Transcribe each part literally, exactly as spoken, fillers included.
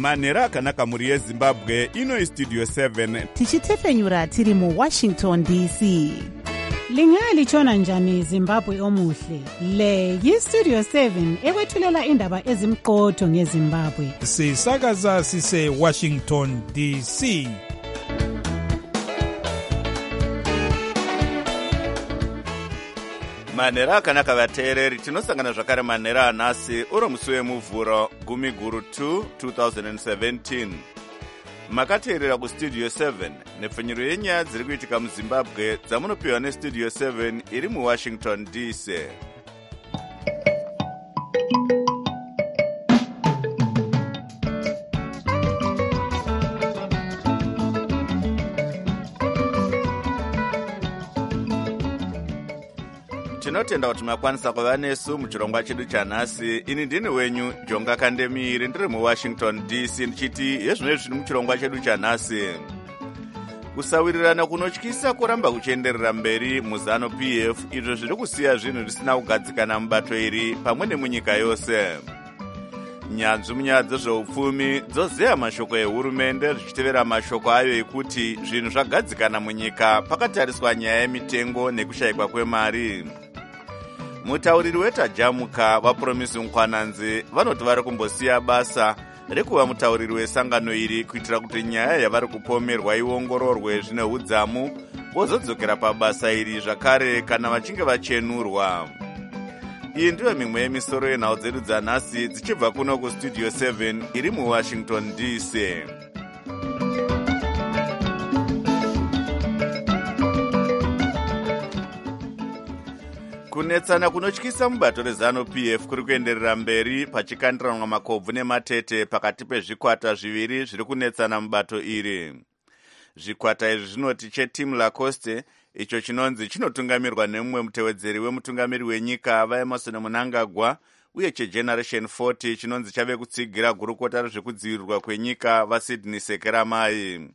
manhero akanaka mhuri yezimbabwe. Ino istudio seven tichitefenyura tiri muwashington D C. Lingalitshona njani Zimbabwe omuhle? Le yistudio seven ekwethulela indaba ezimqotho ngeZimbabwe. Sisakaza sise Washington D C. manhero akanaka vateereri, tinosangana zvakare manhero anhasi uro musi wemuvhuro gumi guru two twenty seventeen. Makateerera kustudio seven nepfenyuro yenyaya dziri kuitika muzimbabwe dzamunopiwa nestudio seven iri muwashington D C. Tinotenda kuti makwanisa kuva nesu muchirongwa chedu chanhasi. Ini ndini wenyu Jonga Kandemiri, ndiri muwashington D C, ndichiti yezvinezvi zviri muchirongwa chedu chanhasi. Kusawirirana kunotyisa kuramba kuchienderera mberi muzano P F, izvo zviri kusiya zvinhu zvisina kugadzikana mubato iri pamwe nemunyika yose. Nyanzvi munyaya dzezveupfumi dzozeya mashoko ehurumende zvichitevera mashoko ayo ekuti zvinhu zvagadzikana munyika pakatariswa nyaya yemitengo nekushayikwa kwemari. Mutauriri wetajamuka vaPromisi Nkwananzi vanoti vari kumbosiya basa rekuva mutauriri wesangano iri kuitira kuti nyaya yavari kupomerwa iongororwe zvine udzamu vozodzokera pabasa iri zvakare kana vachinge vachenurwa. Iyi ndiyo mimwe yemisoro yenhau dzedu dzanhasi dzichibva kuno kustudio seven iri muwashington D C. Kunetsana kunotyisa mubato rezano P F kuri kuenderera mberi pachikandiranwa makobvu nematete pakati pezvikwata zviviri zviri kunetsana mubato iri. Zvikwata izvi zvinoti cheTeam Lacoste, icho chinonzi chinotungamirwa nemumwe mutevedzeri wemutungamiri wenyika vaEmerson Mnangagwa, uye cheGeneration forty chinonzi chave kutsigira gurukota rezvekudzivirirwa kwenyika vaSydney Sekeramai.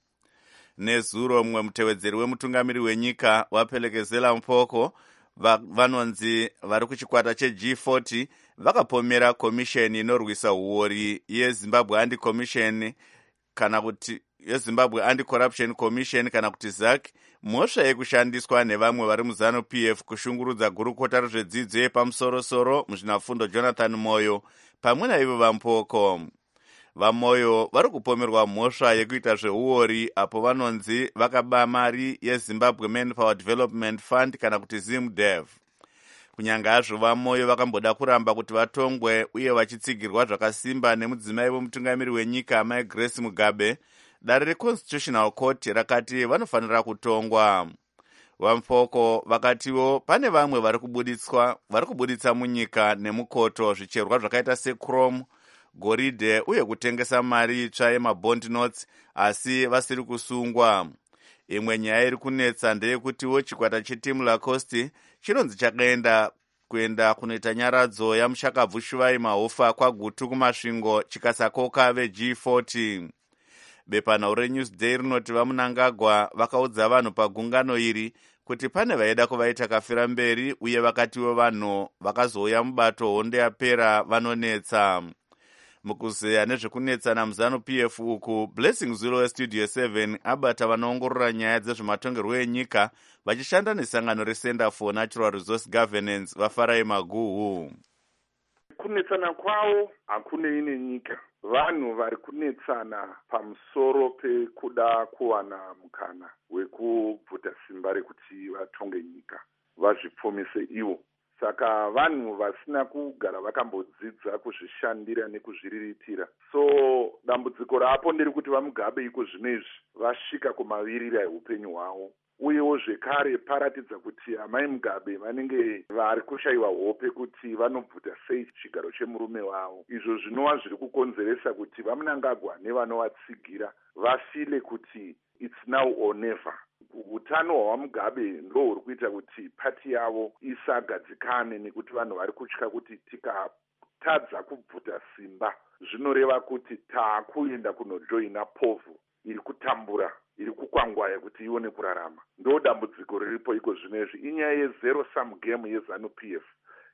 Nezuro mumwe mutevedzeri wemutungamiri wenyika vaPhelekezela Mpoko vanonzi vari kuchikwata cheG forty vakapomera komisheni inorwisa uori yeZimbabwe Anti-Commission kana kuti yeZimbabwe Anti-Corruption Commission kana kuti Z A C mhosva yekushandiswa nevamwe vari muzano P F kushungurudza gurukota rezvedzidzo yepamusorosoro muzvinafundo Jonathan Moyo pamwe naivo vaMpoko. VaMoyo vari kupomerwa mhosva yekuita zveuori apo vanonzi vakaba mari yeZimbabwe Manpower Development Fund kana kuti ZimDev. Kunyange hazvo vaMoyo vakamboda kuramba kuti vatongwe uye vachitsigirwa zvakasimba nemudzimai wemutungamiri wenyika Mai Grace Mugabe, dare reConstitutional Court rakati vanofanira kutongwa. VaMpoko vakatiwo pane vamwe vari kubuditswa vari kubuditsa munyika nemukoto zvicherwa zvakaita sechrome, goridhe uye kutengesa mari itsva yemabond notes asi vasiri kusungwa. Imwe nyaya iri kunetsa ndeyekutiwo chikwata cheTeam Lacoste chinonzi chakaenda kuenda kunoita nyaradzo yamushakabvu Shuvai Mahofa kwagutu kumasvingo chikasakoka veG forty. Bepanhau reNewsday rinoti vaMnangagwa vakaudza vanhu pagungano iri kuti pane vaida kuvaita kafira mberi uye vakatiwo vanhu vakazouya mubato hondo yapera vanonetsa. Mukuzeya nezvekunetsana muzano P F uku, Blessing Zulu westudio seven abata vanoongorora nyaya dzezvematongerwo enyika vachishanda nesangano reCenter for Natural Resource Governance vaFarai Maguhu. Kunetsana kwavo hakunei nenyika. Vanhu vari kunetsana pamusoro pekuda kuwana mukana wekubvuta simba rekuti vatonge nyika vazvipfumise ivo. Saka vanhu vasina kugara vakambodzidza kuzvishandira nekuzviriritira. So dambudziko rapo ndiri kuti vaMugabe iko zvinezvi vasvika kumavirira eupenyu hwavo. Uyewo zvekare paratidza kuti amai Mugabe vanenge vari kushayiwa hope kuti vanobvuta sei chigaro chemurume wavo. Izvo zvinova zviri kukonzeresa kuti vaMnangagwa nevanovatsigira vafile kuti it's now or never. Utano hwaMugabe ndo huri kuita kuti pati yavo isagadzikane nekuti vanhu vari kutya kuti tikatadza kubvuta simba zvinoreva kuti taakuenda kunojoina povhu iri kutambura, iri kukwangwaya kuti ione kurarama. Ndo dambudziko riripo iko zvinezvi. Inyaya yezero sum game yeZanu P F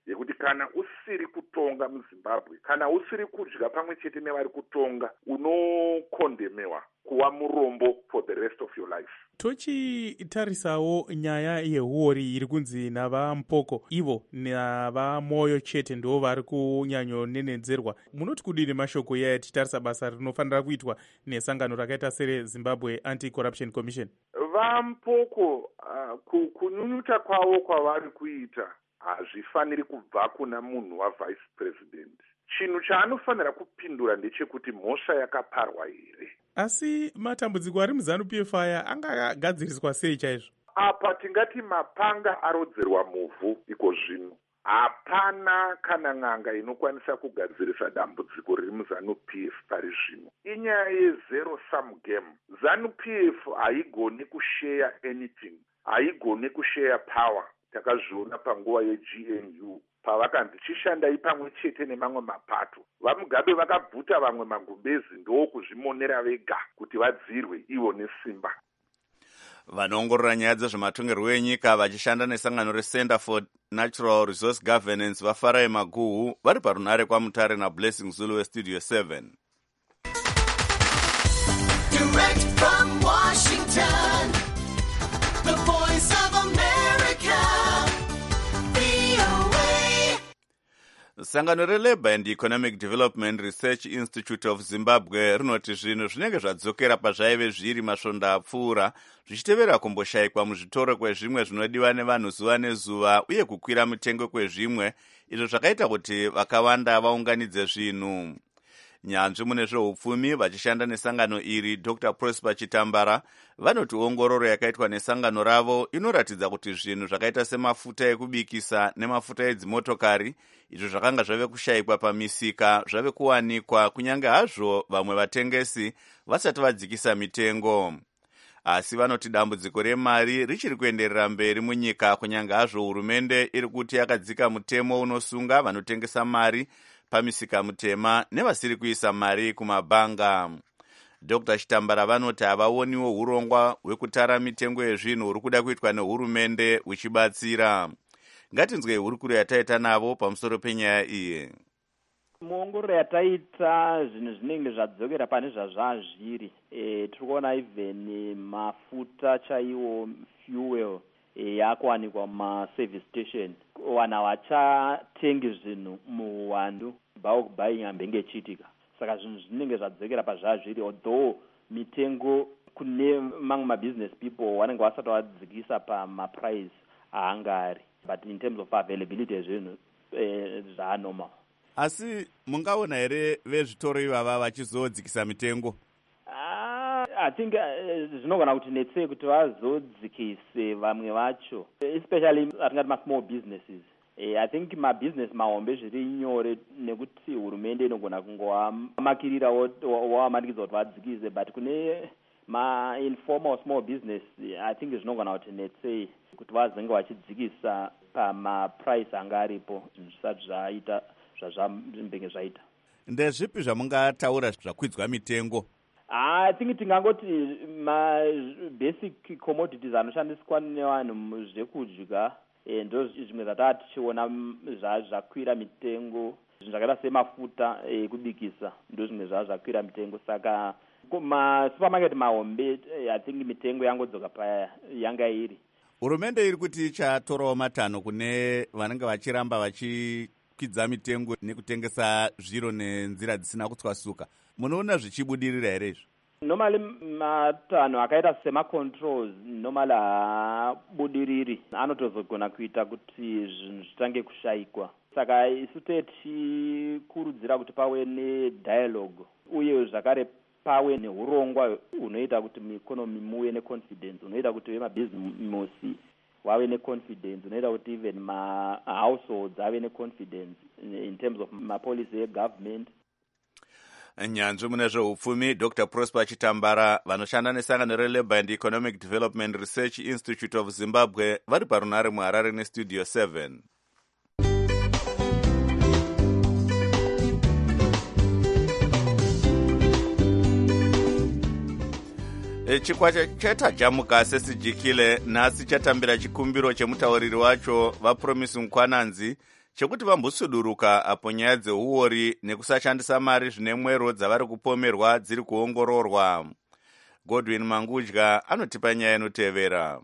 yekuti kana usiri kutonga muzimbabwe, kana usiri kudya pamwe chete nevari kutonga, unokondemewa kuva murombo for the rest of your life. Tochitarisawo nyaya yehuori iri kunzi navaMpoko ivo navaMoyo chete ndo vari kunyanyonenedzerwa. Munoti kudini mashoko iyayo tichitarisa basa rinofanira kuitwa nesangano rakaita sereZimbabwe Anti-Corruption Commission? VaMpoko uh, kunyunyuta kwavo kwavari kuita hazvifaniri kubva kuna munhu wavice president. Chinhu chaanofanira kupindura ndechekuti mhosva yakaparwa here. Asi matambudziko ari muZANU-P F aya angagadziriswa sei chaizvo? Apa tingati mapanga arodzerwa muvhu iko zvino. Hapana kana n'anga inokwanisa kugadzirisa dambudziko riri muZANU-P F pari zvino. Inyaya yezero sum game. ZANU-P F haigoni kushare anything, haigoni kushare power. Takazviona panguva yeG N U pavakanzi chishandai pamwe chete nemamwe mapato. VaMugabe vakabvuta vamwe magumbezi ndo kuzvimonera vega kuti vadzirwe ivo nesimba. Vanoongorora nyaya dzezvematongerwo enyika vachishanda nesangano reCenter for Natural Resource Governance vaFarai Maguhu vari parunare kwaMutare naBlessing Zulu weStudio seven. Direct from Washington, the voice of America, V O A. Sangano reLabour and Economic Development Research Institute of Zimbabwe rinoti zvinhu zvinenge zvadzokera pazvaive zviri masvondo apfuura zvichitevera kumboshayikwa muzvitoro kwezvimwe zvinodiwa nevanhu zuva nezuva uye kukwira mitengo kwezvimwe, izvo zvakaita kuti vakawanda vaunganidze zvinhu. Nyanzvi mune zveupfumi vachishanda nesangano iri Doctor Prosper Chitambara vanoti ongororo yakaitwa nesangano ravo inoratidza kuti zvinhu zvakaita semafuta ekubikisa nemafuta edzimotokari izvo zvakanga zvave kushayikwa pamisika zvave kuwanikwa kunyange hazvo vamwe vatengesi vasati vadzikisa mitengo. Asi vanoti dambudziko remari richiri kuenderera mberi munyika kunyange hazvo hurumende iri kuti yakadzika mutemo unosunga vanotengesa mari pamisika mutema nevasiri kuisa mari kumabhanga. Doctor Chitambara vanoti havaoniwo urongwa hwekutara mitengo yezvinhu huri kuda kuitwa nehurumende huchibatsira. Ngatinzwei hurukuro yataita navo pamusoro penyaya iyi. Muongororo yataita zvinhu zvinenge zvadzokera pane zvazvazviri. E, tiri kuona even mafuta chaiwo fuel e, yakuwanikwa mumaservice station. Vanhu havachatengi zvinhu muhwandu bulk buying hambenge ichiitika. Saka zvinhu zvinenge zvadzokera pazvazviri, although mitengo kune mamwe mabusiness people vanenge vasati vadzikisa pamaprice aangari, but in terms of availability yezvinhu eh, zvanormal. Asi mungaona here vezvitoro ivava vachizodzikisa mitengo? Ah, I think zvinogona kuti netsei kuti vazodzikise vamwe vacho, especially atingati ma-small businesses. Eh, I think mabusiness mahombe zviri nyore nekuti hurumende inogona kungovamakirira wavamanikidza kuti vadzikise, but kune ma-informal small business I think zvinogona kuti netsei kuti vazenge vachidzikisa pamaprice anga aripo zvinhu zvisati zvaita zvazvambenge zvaita. Ndezvipi zvamungataura zvakwidzwa mitengo? I think tingangoti ma-basic commodities anoshandiswa nevanhu zvekudya ndo zvimwe zvatava tichiona zvakwira mitengo. Zvinhu zvakaita semafuta ekubikisa ndo zvimwe zvava zvakwira mitengo. Saka masupermarket mahombe I think mitengo yangodzoka payanga iri. Hurumende iri kuti ichatorawo matanho kune vanenge vachiramba vachikwidza mitengo nekutengesa zviro nenzira dzisina kutswasuka. Munoona zvichibudirira here izvo? Normally matanho akaita sema-controls normally haabudiriri, anotozogona kuita kuti zvinhu zvitange kushayikwa. Saka isu tichikurudzira kuti pave nedialogue uye zvakare pave neurongwa hunoita kuti mueconomy muve neconfidence, hunoita kuti vemabhizimusi vave neconfidence, hunoita kuti even ma-households ave neconfidence in terms of mapolicy egovernment. Nyanzvi mune zveupfumi Doctor Prosper Chitambara vanoshanda nesangano reLabour and Economic Development Research Institute of Zimbabwe vari parunare muHarare neStudio seven. Chikwata chatajamuka sesijikile nhasi chatambira chikumbiro chemutauriri wacho vaPromise Nkwananzi chekuti vambosuduruka apo nyaya dzeuori nekusashandisa mari zvine mwero dzavari kupomerwa dziri kuongororwa. Godwin Mangudya anotipa nyaya inotevera.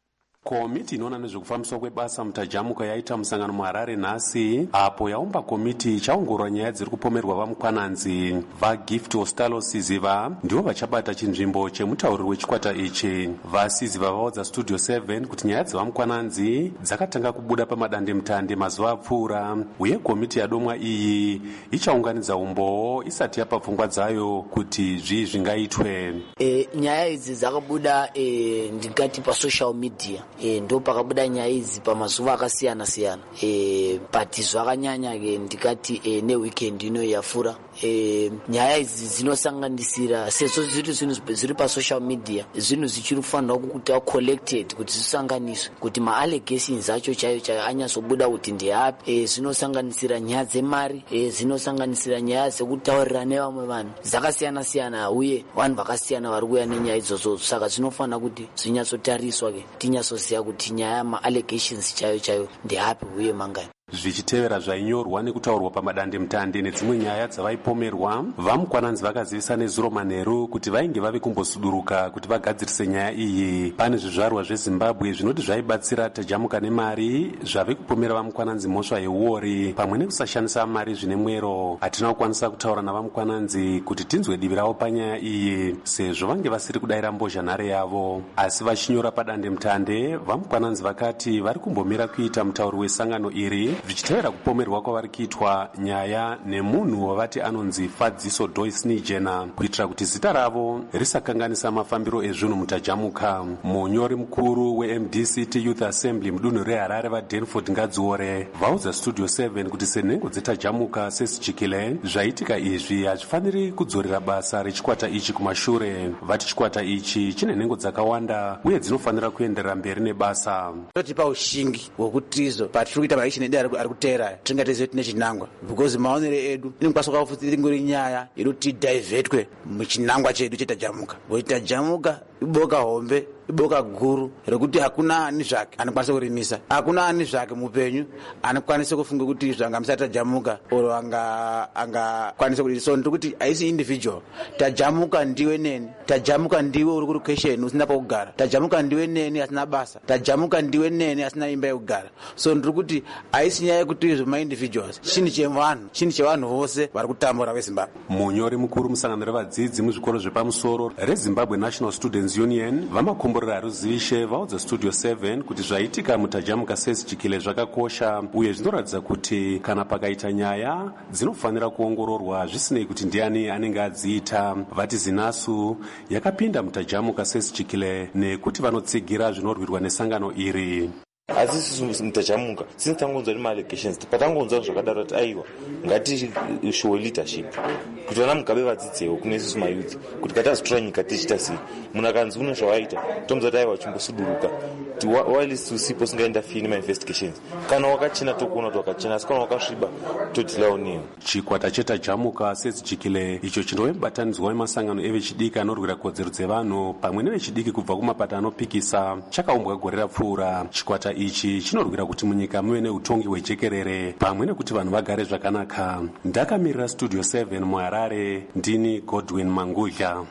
Komiti inoona nezvekufambiswa kwebasa mutajamuka yaita musangano muHarare nhasi, apo yaumba komiti chaongorora nyaya dziri kupomerwa vamukwananzi. VaGift Ostalo Siziva ndivo vachabata chinzvimbo chemutauriri wechikwata ichi. VaSiziva vaudza Studio seven kuti nyaya dzevamukwananzi dzakatanga kubuda pamadandemutande mazuva apfuura, uye komiti yadomwa iyi ichaunganidza umboo isati yapa pfungwa dzayo kuti zvii zvingaitwe. E, nyaya idzi dzakabuda e, ndingati pasocial media. E, ndo pakabuda nyaya idzi pamazuva akasiyana siyana. E, but zvakanyanya ke ndikati e, neweekend ino yafura. E, nyaya idzi dzinosanganisira sezvo zviri zvinhu zviri pasocial media, zvinhu zvichiri kufanirwa kuti collected kuti zvisanganiswe kuti ma-allegations acho chayo chayo anyazobuda kuti ndeapi. E, zvinosanganisira nyaya dzemari, e, zvinosanganisira nyaya dzekutaurira nevamwe vanhu dzakasiyana siyana, uye vanhu vakasiyana vari kuuya nenyaya idzodzo. Saka zvinofanira kuti zvinyatsotariswa ke tinyasoziva kuti nyaya ma-allegations chayo chayo ndeapi uye mangani. Zvichitevera zvainyorwa nekutaurwa pamadandemutande nedzimwe nyaya dzavaipomerwa, vamukwananzi vakazivisa nezuro manheru kuti vainge vave kumbosuduruka kuti vagadzirise nyaya iyi. Pane zvizvarwa zveZimbabwe zvinoti zvaibatsira tajamuka nemari zvave kupomera vamukwananzi mhosva yeuori pamwe nekusashandisa mari zvine mwero. Hatina kukwanisa kutaura navamukwananzi kuti tinzwe divi ravo panyaya iyi sezvo vange vasiri kudayira mbozhanhare yavo, asi vachinyora padandemutande vamukwananzi vakati vari kumbomira kuita mutauri wesangano iri zvichitevera kupomerwa kwavari kuitwa nyaya nemunhu wavati anonzi Fadziso Doyce Nijena kuitira kuti zita ravo risakanganisa mafambiro ezvinhu mutajamuka. Munyori mukuru weM D C T Youth Assembly mudunhu reHarare vaDanford Ngadziore vaudza Studio seven kuti senhengo dzetajamuka sesichikile zvaitika izvi hazvifaniri kudzorera basa rechikwata ichi kumashure. Vati chikwata ichi chine nhengo dzakawanda uye dzinofanira kuenderera mberi nebasa. Totipa ushingi hwekutizo patiri kuita maishini ari kutera tingateze tine chinangwa because maonere edu inokwanisa kufutsira ngori nyaya yeruti divhetwe muchinangwa chedu chetajamuka. Tajamuka iboka hombe, iboka guru rekuti hakuna ani zvake anokwanisa kurimisa, hakuna ani zvake mupenyu anokwanisa kufunga kuti zvangamisa tajamuka oro anga anga kwanisa kuti so ndikuti aisi individual. Tajamuka ndiwe neni, tajamuka ndiwe uri kuri question usina pakugara, tajamuka ndiwe neni asina basa, tajamuka ndiwe neni asina imba yekugara. So ndikuti aisi nyaya yekuti izvo ma individuals, chinhu chevanhu, chinhu chevanhu vose vari kutambura veZimbabwe. Munyori mukuru musangano revadzidzi muzvikoro zvepamusoro reZimbabwe National Students Union vamakomborera ruzivishe vaudza Studio seven kuti zvaitika mutajamuka sesichikile zvakakosha uye zvinoratidza kuti kana pakaita nyaya dzinofanira kuongororwa zvisinei kuti ndiani anenge adziita. Vati zinasu yakapinda mutajamuka sesichikile nekuti vanotsigira zvinorwirwa nesangano iri. Asi sisi mutajamuka since tangonzwa ni allegations patangonzwa zvakadaro kuti aiwa ngati show leadership kuti vana mugabe vadzidzewo kune sisi mayuthi kuti katazvitora nyika tichita sei. Munhu akanzi une zvawaita tomza kuti aiwa chimbosuduruka kuti while usipo singaenda fini ma-investigations kana wakachena tokuona kuti wakachena asi kana wakasviba todhilawo neyo. Chikwata chetajamuka sesichikile icho chinobatanidzwa nemasangano evechidiki anorwira kodzero dzevanhu pamwe nevechidiki kubva kumapata anopikisa chakaumbwa gore rapfuura. Chikwata ichi chinorwira kuti munyika muve neutongi hwejekerere pamwe nekuti vanhu vagare zvakanaka. Ndakamirira Studio seven muHarare, ndini Godwin Mangudya.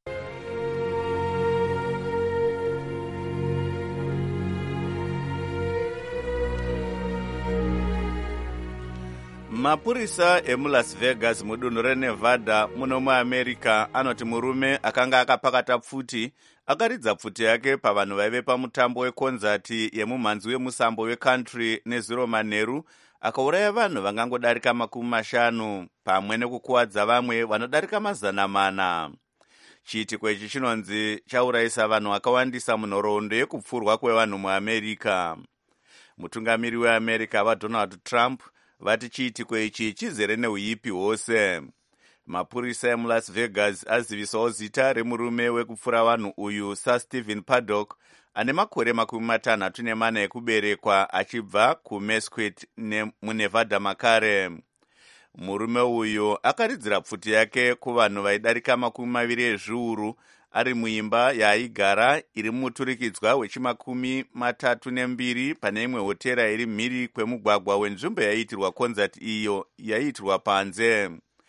Mapurisa emuLas Vegas mudunhu reNevada muno muAmerica anoti murume akanga akapakata pfuti akaridza pfuti yake pavanhu vaive pamutambo wekonzati yemumhanzi wemusambo wecountry nezuro manheru akauraya vanhu vangangodarika makumi mashanu pamwe nekukuwadza vamwe vanodarika mazana mana. Chiitiko ichi chinonzi chaurayisa vanhu vakawandisa munhoroondo yekupfurwa kwevanhu muAmerica. Mutungamiri weAmerica vaDonald Trump vati chiitiko ichi chizere neuipi hwose. Mapurisa emuLas Vegas azivisawo zita remurume wekupfura vanhu uyu saStephen Paddock ane makore makumi matanhatu nemana ekuberekwa achibva kuMesquite muNevada makare. Murume uyu akaridzira pfuti yake kuvanhu vaidarika makumi maviri ezviuru ari muimba yaaigara iri mumuturikidzwa wechimakumi matatu nembiri pane imwe hotera iri mhiri kwemugwagwa wenzvimbo yaiitirwa konzati iyo yaiitirwa panze.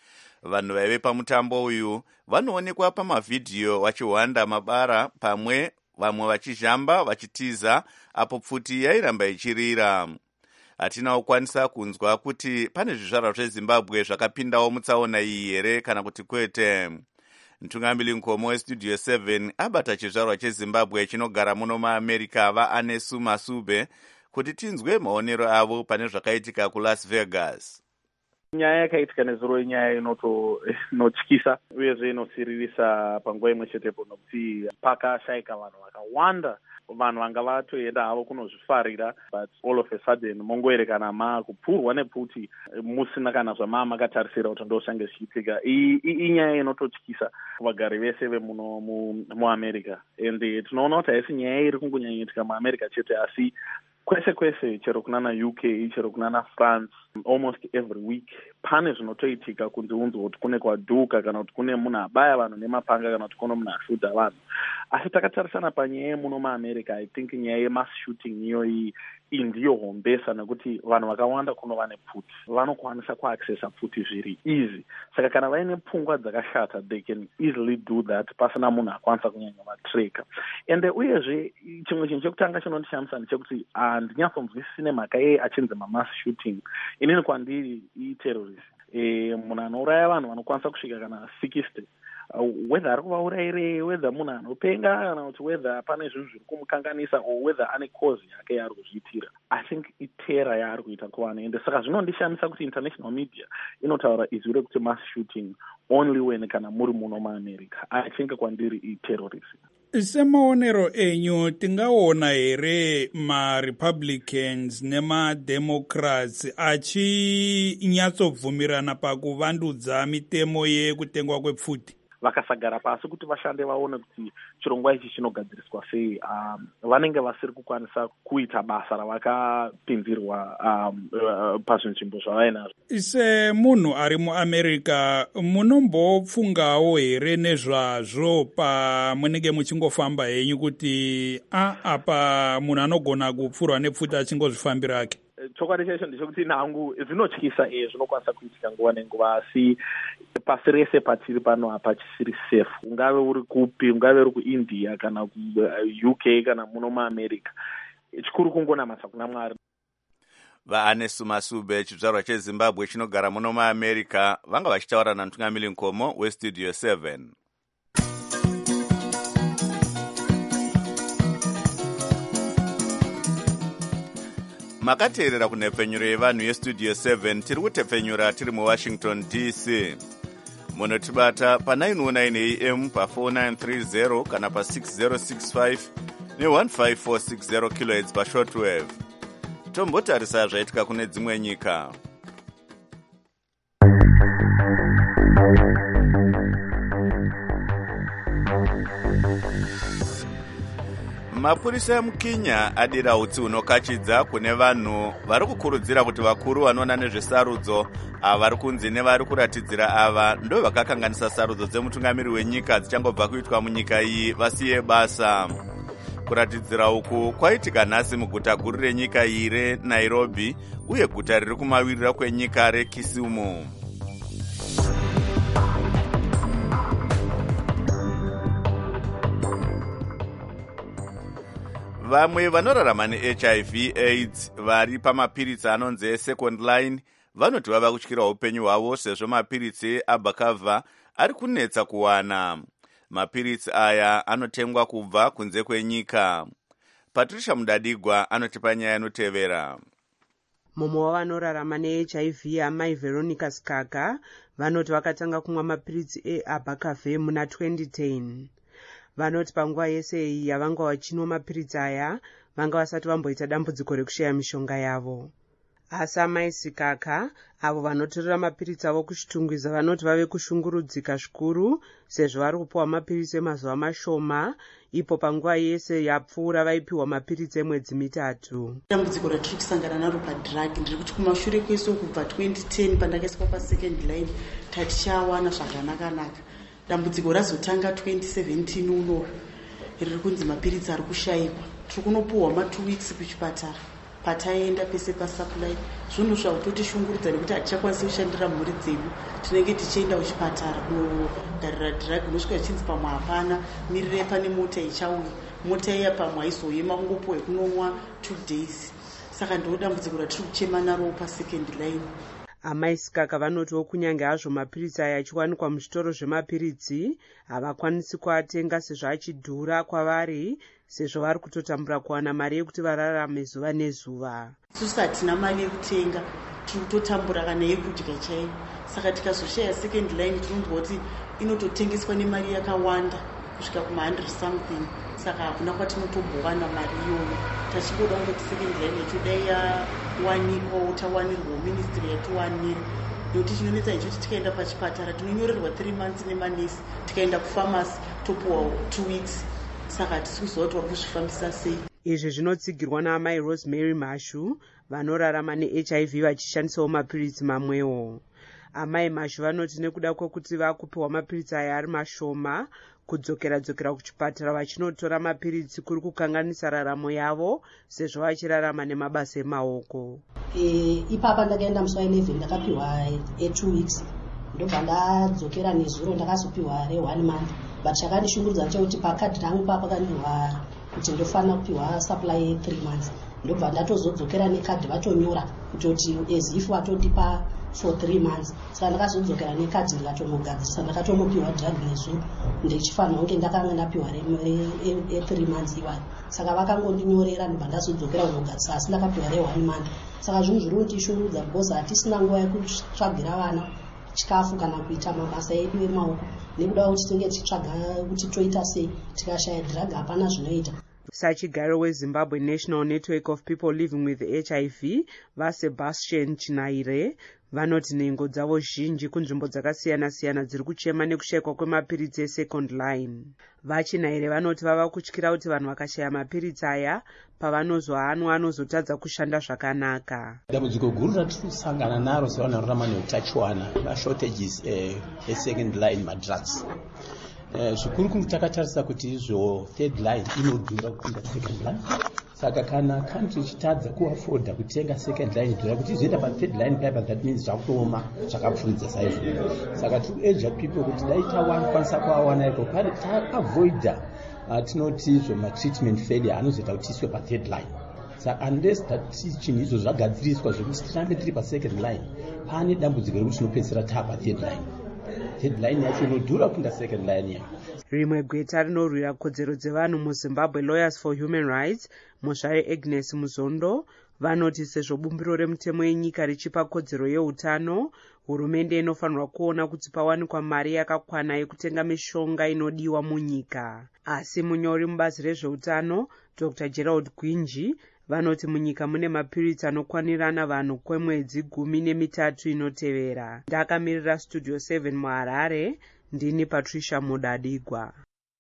Vanhu vaive pamutambo uyu vanoonekwa pamavhidhiyo vachihwanda mabara, pamwe vamwe vachizhamba vachitiza apo pfuti yairamba ichirira. Hatina kukwanisa kunzwa kuti pane zvizvarwa zveZimbabwe zvakapindawo mutsaona iyi here kana kuti kwete. Mtungamiri mukoma westudio seven abata chizvarwa cheZimbabwe chinogara muno muAmerica vaAnesu Masube kuti tinzwe maonero avo pane zvakaitika kuLas Vegas. Nyaya yakaitika nezuro inyaya inotyisa uyezve inosiririsa panguva imwe chetepo nokuti pakashayika vanhu vakawanda, vanhu vanga vatoenda havo kunozvifarira, but all of a sudden mongoerekana makupfurwa nepfuti musina kana zvama makatarisira kuti ndoshange zvichiitika. Iyi inyaya inototyisa kuvagari vese vemuno muAmerica, and tinoona kuti haisi nyaya iri kungonyanyitika muAmerica chete, asi kwese kwese, chero kunana U K, chero kunana France, almost every week pane zvinotoitika kunzi unzwa kuti kune kwadhuka kana kuti kune munhu abaya vanhu nemapanga kana kuti kune munhu ashuta vanhu. Asi takatarisana panyaya yemuno muAmerica, I think nyaya yemass shooting iyo iyi ndiyo hombesa, nekuti vanhu vakawanda kunova nepfuti, vanokwanisa kuaccessa pfuti zviri easy. Saka kana vaine pfungwa dzakashata, they can easily do that pasina munhu akwanisa kunyanya vatreka. And uyezve chimwe chinhu chekutanga chinondishamisa ndechekuti handinyatsonzwisisi nemhaka yei achinzi mamass shooting. Inini kwandiri iterrorist, e, munhu anouraya vanhu vanokwanisa kusvika kana sixty, uh, whether ari kuvaurayire, whether munhu anopenga kana kuti whether pane zvinhu zviri kumukanganisa, or whether ane cause yake yaari kuzviitira. I think itera yaari kuita kuwana, ende saka zvinondishamisa kuti international media inotaura izwi rekuti mass shooting only when kana muri muno muAmerica. I think kwandiri iterrorism. Semaonero enyu tingaona here ma-Republicans nema-Democrats achinyatsobvumirana pakuvandudza mitemo yekutengwa kwepfuti? Vakasagara pasi kuti vashande vaone kuti chirongwa ichi chinogadziriswa sei, um, vanenge vasiri kukwanisa kuita basa ravakapinzirwa um, uh, pazvinzvimbo zvavainazvo. Semunhu ari muAmerica, munombopfungawo here nezvazvo pamunenge muchingofamba henyu kuti a apa munhu anogona kupfurwa nepfuti achingozvifambira ake? Chokwadi checho ndechekuti nangu zvinotyisa, e zvinokwanisa kuitika nguva nenguva, asi pasi rese patiri pano apa chisiri safe. Ungave uri kupi, ungave uri kuIndia kana kuU K kana muno muAmerica, chikuru kungonamata kuna Mwari. VaAnesu Masube, chizvarwa cheZimbabwe chinogara muno muAmerica, vanga vachitaura naMtungamiri mukoma westudio seven. Makateerera kunhepfenyuro yevanhu yestudio seven, tiri kutepfenyura tiri muWashington D C. Munotibata pa nine oh nine A M pa four nine three zero kana pa six zero six five ne one five four six zero kilohertz pa shortwave. Tombotarisa zvaitika kune dzimwe nyika. Mapurisa emuKenya adira utsi hunokachidza kune vanhu vari kukurudzira kuti vakuru vanoona nezvesarudzo ava vari kunzi nevari kuratidzira ava ndo vakakanganisa sarudzo dzemutungamiri wenyika dzichangobva kuitwa munyika iyi vasiye basa. Kuratidzira uku kwaitika nhasi muguta guru renyika iyi reNairobi uye guta riri kumawirira kwenyika reKisumu. Vamwe vanorarama neH I V AIDS vari pamapiritsi anonzi esecond line vanoti vava kutyira upenyu hwavo sezvo mapiritsi abakava ari kunetsa kuwana. Mapiritsi aya anotengwa kubva kunze kwenyika. Patricia Mudadigwa anotipa nyaya inotevera. Mumwe wavanorarama neH I V amai Veronica Skaga vanoti vakatanga kumwa mapiritsi eAbacave muna twenty ten. Vanoti panguva yese iyi yavanga vachinwa mapiritsi aya vanga vasati vamboita dambudziko rekushaya mishonga yavo. Asi amai Sikaka avo vanotorera mapiritsi avo kuchitungwiza vanoti vave kushungurudzika zvikuru sezvo vari kupiwa mapiritsi emazuva mashoma ipo panguva yese yapfuura vaipiwa mapiritsi emwedzi mitatu. Dambudziko ratiri kusangana naro padhiragi ndiri kuti kumashure kwese kubva twenty ten pandakaiswa pasecond line tatichawana zvakanaka-naka. dambudziko razotanga twenty seventeen uno riri kunzi mapiritsi ari kushayikwa. Tiri kunopuhwa ma two weeks kuchipatara pataenda pese pasupply. Zvinhu zvakutotishungurudza nekuti hatichakwanisi kushandira mhuri dzedu. Tinenge tichienda kuchipatara kunogarira drug unosvika uchinzi pamwe hapana, mirire pane mota ichauya. Mota iya pamwe haizoema kungopuhwa yekunonwa two days. Saka ndo dambudziko ratiri kuchema naro pasecond line. Amai Skaka vanotiwo kunyange hazvo mapiritsi aya achiwanikwa muzvitoro zvemapiritsi havakwanisi kuatenga sezvo achidhura kwavari, sezvo vari kutotambura kuwana mari yekuti vararame zuva nezuva. Isusu hatina mari yekutenga, tiri kutotambura kana yekudya chaiyo. Saka tikazoshaya second line tinonzwa kuti inototengeswa nemari yakawanda kusvika kuma one hundred something. Saka hakuna kwatinotombowana mari iyoyo. Tachingoda kungoti second line yatodai yawanikwawo tawanirwawo ministry yatiwanira. Nokuti chinonetsa icho kuti tikaenda pachipatara tinonyorerwa three months nemanesi, tikaenda kufamasi topuhwa two weeks. Saka hatisi kuziva kuti vari kuzvifambisa sei. Izvi zvinotsigirwa naamai Rosemary Mashu vanorarama ne-H I V vachishandisawo mapiritsi mamwewo. Amai Mashu vanoti nekuda kwekuti vakupiwa mapiritsi aya ari mashoma, kudzokera dzokera kuchipatara vachinotora mapiritsi kuri kukanganisa raramo yavo sezvo vachirarama nemabasa emaoko. E, ipapa ndakaenda musi wa eleven ndakapiwa e two weeks. Ndobva ndadzokera nezuro ndakazopiwa re one month. But chakandishungurudza chekuti pakadhi rangu papa kanyorwa kuti ndofanira kupiwa supply three months. Ndobva ndatozodzokera nekadhi vatonyora kuti as if vatondipa for three months. Saka ndakazodzokera nekadhi ndikatonogadzirisa ndakatonopiwa drug nezuro ndichifanira kunge ndakanga ndapiwa re three months iwayo. Saka vakangondinyorera ndobva ndazodzokera kunogadzirisa asi ndakapiwa re one month. Saka zvinhu zviri kutishungurudza because hatisina nguva yekutsvagira vana chikafu kana kuita mabasa edu emaoko nekuda kuti tinge tichitsvaga kuti toita sei tikashaya drug hapana zvinoita. Sachigaro weZimbabwe National Network of People Living with H I V vaSebastian Chinaire vanoti nhengo dzavo zhinji kunzvimbo dzakasiyana-siyana dziri kuchema nekushayikwa kwemapiritsi esecond line. VaChinaire vanoti vava kutyira kuti vanhu vakashaya mapiritsi aya pavanozoanwa anozotadza kushanda zvakanaka. Dambudziko guru ratiri kusangana naro sevanhu vanorarama neutachiwana mashortages esecond line madrugs. Zvikuru kunge takatarisa kuti izvo third line inodhura kupinda second line. Saka kana country ichitadza kuafoda kutenga second line dhura kuti izoenda pa third line paipa, that means zvakutooma zvakapfuridza saizvo. Saka tiri urge people kuti dai tawakwanisa kuawana ipo pari taavoida tinoti izvo matreatment failure anozoita kuti iswe pa third line. Saka unless that chinhu izvo zvagadziriswa zvokuti tirambe tiri pa second line, pane dambudziko rekuti tinopedzisira taapa third line. Third line yacho inodhura kupinda second line yacho. Rimwe gweta rinorwira kodzero dzevanhu muZimbabwe Lawyers for Human Rights, Muzvare Agnes Muzondo, vanoti sezvo bumbiro remutemo yenyika richipa kodzero yeutano, hurumende inofanirwa kuona kuti pawanikwa mari yakakwana yekutenga mishonga inodiwa munyika. Asi munyori mubazi rezveutano Doctor Gerald Gwinji vanoti munyika mune mapiritsi anokwanirana vanhu kwemwedzi gumi nemitatu inotevera. Ndakamirira Studio seven muHarare, ndini Patricia Mudadigwa.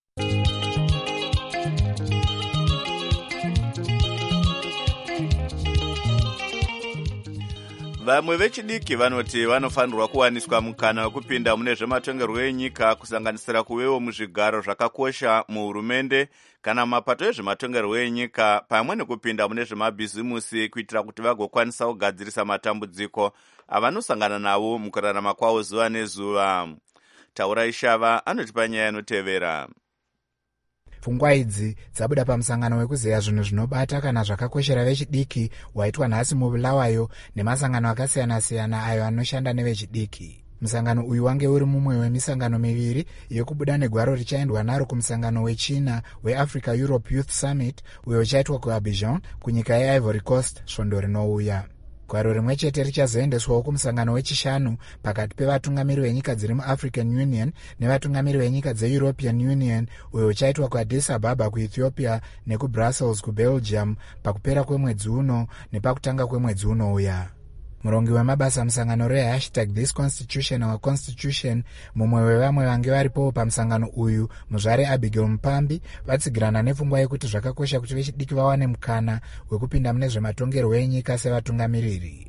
Vamwe vechidiki vanoti vanofanirwa kuwaniswa mukana wekupinda mune zvematongerwo enyika kusanganisira kuvewo muzvigaro zvakakosha muhurumende kana mapato ezvematongerwo enyika pamwe nekupinda mune zvemabhizimusi kuitira kuti vagokwanisa kugadzirisa matambudziko avanosangana nawo mukurarama kwavo zuva nezuva. Taura Ishava anotipa nyaya inotevera. Pfungwa idzi dzabuda pamusangano wekuzeya zvinhu zvinobata kana zvakakoshera vechidiki waitwa nhasi muBulawayo nemasangano akasiyana-siyana ayo anoshanda nevechidiki. Musangano uyu wange uri mumwe wemisangano miviri yekubuda negwaro richaendwa naro kumusangano wechina weAfrica Europe Youth Summit uyo uchaitwa kuAbidjan kunyika yeIvory Coast svondo rinouya. Gwaro rimwe chete richazoendeswawo kumusangano wechishanu pakati pevatungamiri venyika dziri muAfrican Union nevatungamiri venyika dzeEuropean Union uyo uchaitwa kuAddis Ababa kuEthiopia nekuBrussels kuBelgium pakupera kwemwedzi uno nepakutanga kwemwedzi unouya. Murongi wemabasa musangano rehashtag This Constitution Our Constitution, mumwe wevamwe vange varipo pamusangano uyu, Muzvare Abigail Mupambi, vatsigirana nepfungwa yekuti zvakakosha kuti vechidiki vawane mukana wekupinda mune zvematongerwo enyika sevatungamiriri.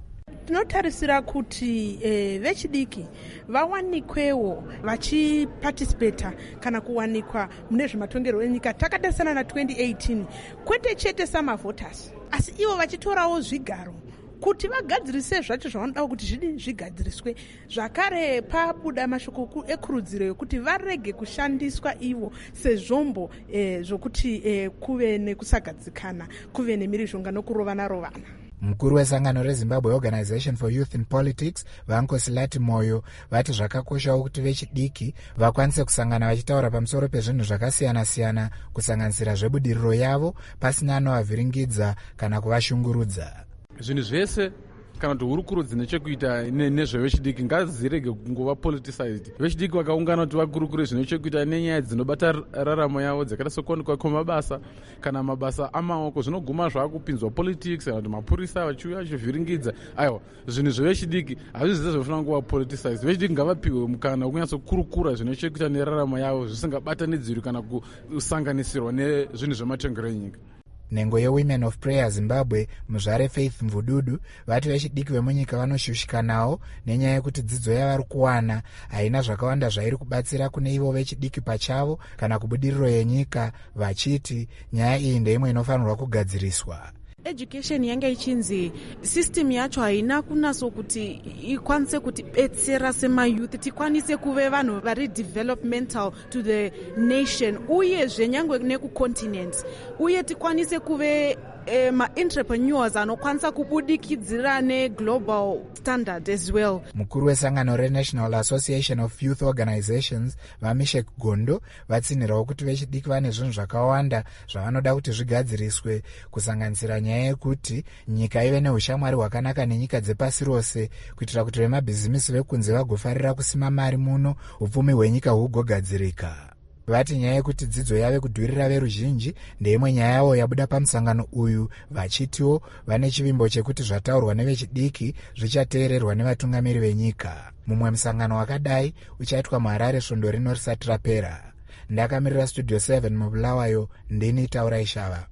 tinotarisira kuti eh, vechidiki vawanikwewo vachipatisipeta kana kuwanikwa mune zvematongerwo enyika takatarisana na twenty eighteen kwete chete samavhotasi asi ivo vachitorawo zvigaro kuti vagadzirise zvacho zvavanoda kuti zvidi zvigadziriswe. Zvakare pabuda mashoko ekurudziro yokuti varege kushandiswa ivo sezvombo eh, zvokuti eh, kuve nekusagadzikana, kuve nemirizhonga nokurovana rovana. Mukuru wesangano reZimbabwe Organization for Youth in Politics Vankosilati Moyo vati zvakakoshawo kuti vechidiki vakwanise kusangana vachitaura pamusoro pezvinhu zvakasiyana-siyana kusanganisira zvebudiriro yavo pasina anovavhiringidza kana kuvashungurudza. Zvinhu zvese kana kuti hurukurudzi nechekuita nezvevechidiki ngazirege kungova politicized. Vechidiki vakaungana kuti vakurukure zvine chekuita nenyaya dzinobata raramo yavo dzakaita sekuwanikwa kwemabasa kana mabasa amaoko zvinoguma zvakupinzwa politics kana kuti mapurisa vachiuya vachivhiringidza. Aiwa, zvinhu zvevechidiki hazvisi zvezvinofanira kuva politicized. Vechidiki ngavapiwe mukana wekunyatsokurukura zvine chekuita neraramo yavo zvisingabatanidzirwi kana kusanganisirwa nezvinhu zvematengero enyika. Nhengo yeWomen of Prayer Zimbabwe muzvare Faith Mvududu vati vechidiki vemunyika vanoshushikanawo nenyaya yekuti dzidzo yavari kuwana haina zvakawanda zvairi kubatsira kune ivo vechidiki pachavo kana kubudiriro yenyika, vachiti nyaya iyi ndeimwe inofanirwa kugadziriswa. Education yange ichinzi system yacho haina kunaso kuti ikwanise kuti betsera sema youth tikwanise kuve vanhu vari developmental to the nation uye zvenyangwe neku continent uye tikwanise kuve eh, ma-entrepreneurs anokwanisa kubudikidzira ne-global standard as well. Mukuru wesangano reNational Association of Youth Organizations Vamishek Gondo vatsinhirawo kuti vechidiki vane zvinhu zvakawanda zvavanoda kuti zvigadziriswe kusanganisira nyaya yekuti nyika ive neushamwari hwakanaka nenyika dzepasi rose kuitira kuti vemabhizimisi vekunze vagofarira kusima mari muno upfumi hwenyika hugogadzirika. Vati nyaya yekuti dzidzo yave kudhurira veruzhinji ndeimwe nyaya yavo yabuda pamusangano uyu, vachitiwo vane chivimbo chekuti zvataurwa nevechidiki zvichateererwa nevatungamiri venyika. Mumwe musangano wakadai uchaitwa muHarare svondo rino risati rapera. Ndakamirira Studio seven mubulawayo, ndini Taura Ishava.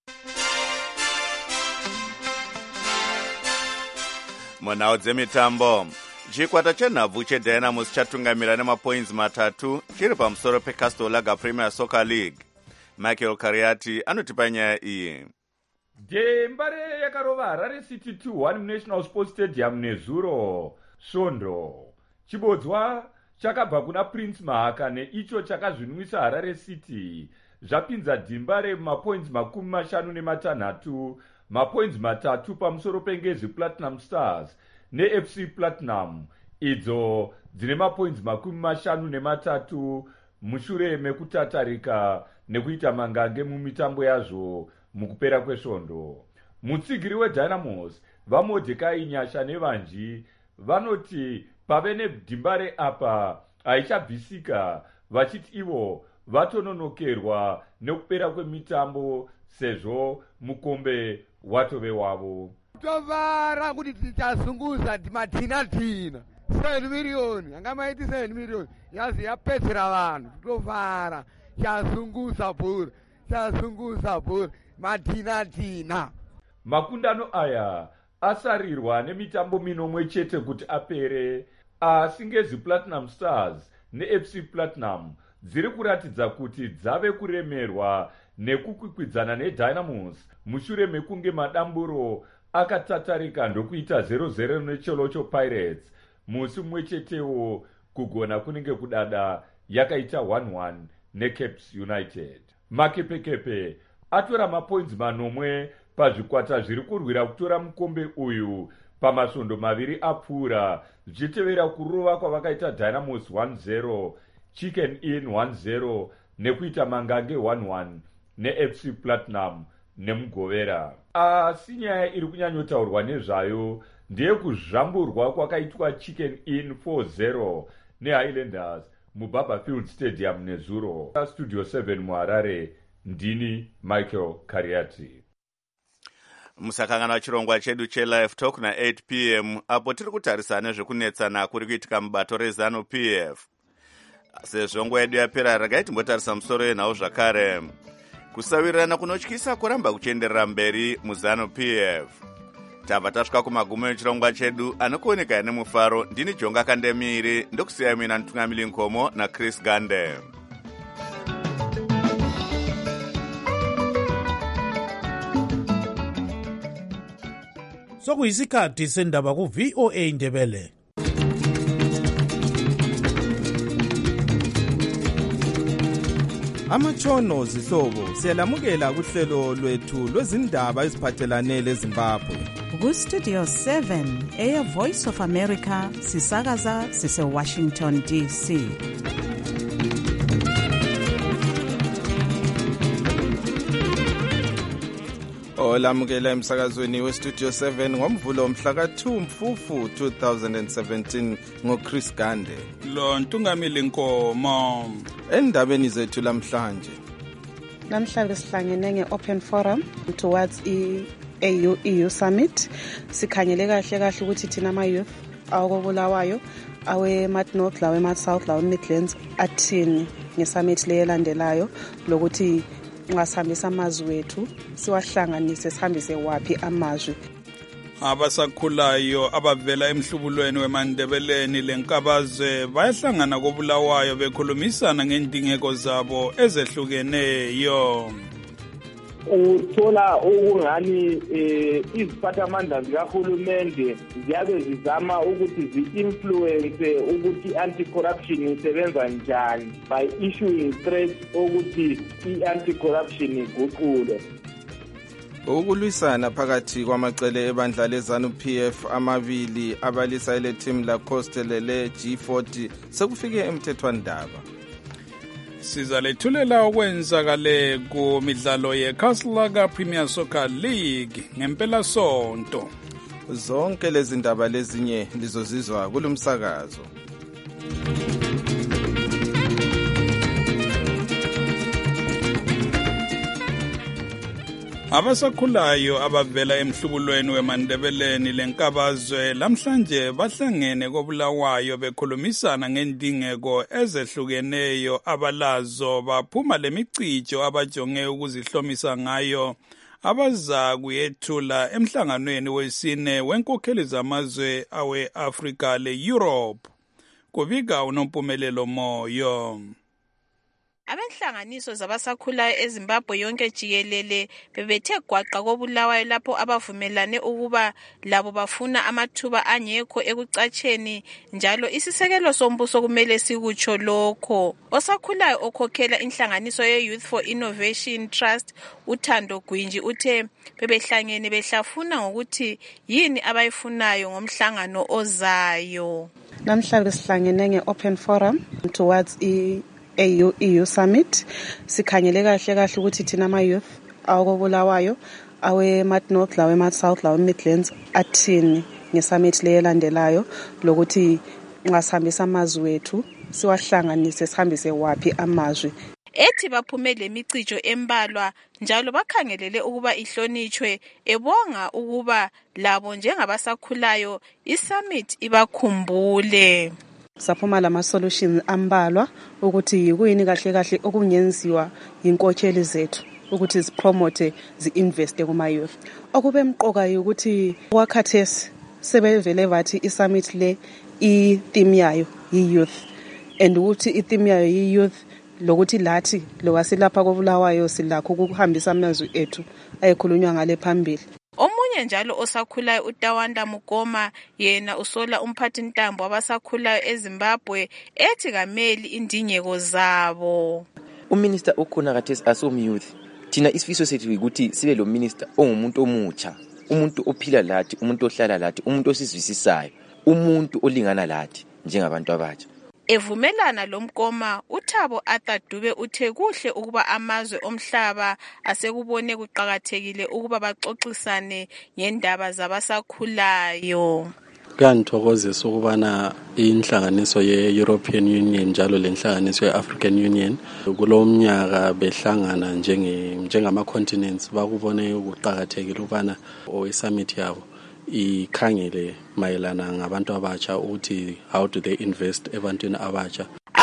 Munhau dzemitambo, chikwata chenhabvu cheDynamos chatungamira nemapoints matatu chiri pamusoro peCastle Lager Premier Soccer League. Michael Kariati anotipa nyaya iyi. Dembare yakarova Harare City two one National Sports Stadium nezuro. Svondo chibodzwa chakabva kuna Prince Mahaka neicho chakazvinwisa Harare City zvapinza dhimbare mapoints makumi mashanu nematanhatu, mapoints matatu pamusoro pengezi Platinum Stars neF C Platinum idzo dzine mapoints makumi mashanu nematatu mushure mekutatarika nekuita mangange mumitambo yazvo mukupera kwesvondo. Mutsigiri weDynamos vaMordecai Nyasha nevanji vanoti pave nedhimbare apa haichabvisika, vachiti ivo vatononokerwa nekupera kwemitambo sezvo mukombe watove wavo. Tovara kuti tichazunguza matina-tina seven miliyoni anga maiti seven miliyoni yazi yapedzera vanhu. Tovara chazunguza bhuri chazunguza bhuri matina-tina. Makundano aya asarirwa nemitambo minomwe chete kuti apere, asi ngezi Platinum Stars neF C Platinum dziri kuratidza kuti dzave kuremerwa nekukwikwidzana neDynamos mushure mekunge madamburo akatatarika ndokuita zero zero neCholocho Pirates musi mumwe chetewo kugona kunenge kudada yakaita one one neCapes United. Makepekepe atora mapoints manomwe pazvikwata zviri kurwira kutora mukombe uyu pamasvondo maviri apfuura, zvichitevera kurova kwavakaita Dynamos one zero, Chicken Inn one zero nekuita mangange one one neF C Platinum nemugovera. Asi nyaya iri kunyanyotaurwa nezvayo ndeye kuzvamburwa kwakaitwa Chicken Inn four zero neHighlanders muBarberfield Stadium nezuro. Studio seven muHarare, ndini Michael Kariati. Musakangana wachirongwa chedu cheLive Talk na eight p m apo tiri kutarisana nezvekunetsana kuri kuitika mubato reZanu P F. Sezvo nguva yedu yapera regai timbotarisa musoro yenhau zvakare. Kusawirirana kunotyisa kuramba kuchienderera mberi muZanu P F. tabva tasvika kumagumo echirongwa chedu anokuoneka nemufaro. Ndini Jonga Kandemiri, ndokusiya mina Ntungamili Nkomo naChris Gande. Sokuyisikhathi sendaba ku V O A Ndebele. Amatshono zihlobo siyalamukela kuhlelo lwethu lwezindaba eziphathelane leZimbabwe. Ku Studio seven eya Voice of America sisakaza sise Washington D C. Olamukela emsakazweni we Studio seven ngomvulo mhla ka two Mfufu two thousand seventeen ngoChris Gande. Lo Ntungamili Nkomo. Endabeni zethu lamhlanje. Namhlanje sihlangene ngeOpen Forum towards i A U E U Summit. Sikhanyele kahle kahle ukuthi thina ama youth awokobulawayo awe Mat North lawe Mat South lawe Midlands athini ngesummit leyelandelayo lokuthi ngasihambisa amazwi wethu siwahlanganise sihambise wapi amazwi. Abasakhulayo abavela emhlubulweni weMandebeleni lenkabazwe bayahlangana kobulawayo bekhulumisana ngendingeko zabo ezehlukeneyo. Uthola ukungani iziphathamandla zikahulumende ziyabe zizama ukuthi zi-influence ukuthi anti-corruption isebenza njani by issuing threats ukuthi i-anti-corruption iguqule. Ukulwisana phakathi kwamacele ebandla leZANU P F amabili abalisa ile team la Coastal le G forty sekufike emthethwandaba. Sizalethulela okwenzakale kumidlalo yeCastle Premier Soccer League ngempela sonto. Zonke lezi ndaba lezinye lizozizwa kulumsakazo. Abasakhulayo abavela emhlubulweni weMandebeleni lenkabazwe lamhlanje bahlangene kobulawayo bekhulumisana ngendingeko ezehlukeneyo abalazo baphuma lemicijo abajonge ukuzihlomisa ngayo abaza kuyethula emhlanganweni wesine wenkokheli zamazwe awe-Afrika le-Europe. Kubika unompumelelo Moyo. Abenhlanganiso zabasakhulayo eZimbabwe yonke jikelele bebethe gwaqa kobulawayo lapho abavumelane ukuba labo bafuna amathuba angekho ekucatsheni njalo isisekelo sombuso kumele sikutsho lokho. Osakhulayo okhokhela inhlanganiso ye-Youth for Innovation Trust uThando Gwinji uthe bebehlangene behlafuna ngokuthi yini abayifunayo ngomhlangano ozayo. Namhlanje sihlangene ngeOpen Forum towards i A U E U Summit. Sikhanyele kahle kahle ukuthi thina ama youth awokobulawayo awe Mat North lawe Mat South lawe Midlands athini ngesummit leyelandelayo lokuthi ngasihambisa amazwi wethu siwahlanganise sihambise wapi amazwi. Ethi baphume lemicijo embalwa njalo bakhangelele ukuba ihlonitshwe ebonga ukuba labo njengabasakhulayo iSummit ibakhumbule. Saphuma lama solutions ambalwa ukuthi yikuyini kahle kahle okungenziwa inkokheli zethu ukuthi zipromote zi-investe kuma youth. Okube emqoka ukuthi wakhathesi sebevele bathi iSummit le i-theme yayo yi-youth and ukuthi i-theme yayo yi-youth lokuthi lathi lowasilapha kobulawayo silakho ukuhambisa amazwi ethu ayekhulunywa ngale phambili. Omunye njalo osakhulayo uTawanda Mugoma yena usola umphathi ntambo abasakhulayo eZimbabwe ethi kameli indingeko zabo. Uminister okhona kathesi asomyouth thina isifiso sethu ukuthi sibe lo minister ongumuntu omutsha, umuntu ophila lathi, umuntu ohlala lathi, umuntu osizwisisayo, umuntu olingana lathi njengabantu abatsha. Evumelana lomkoma uThabo Atadube uthe kuhle ukuba amazwe omhlaba asekubone kuqhakathekile ukuba baxoxisane ngendaba zabasakhulayo. Kuyanthokozisa ukubana inhlanganiso ye-European Union njalo lenhlanganiso ye-African Union kulomnyaka behlangana njenge njengama continents bakubone ukuqhakathekile ukubana owesummit yabo ikhangele mayelana ngabantu abatsha ukuthi how do they invest ebantwini abatsha.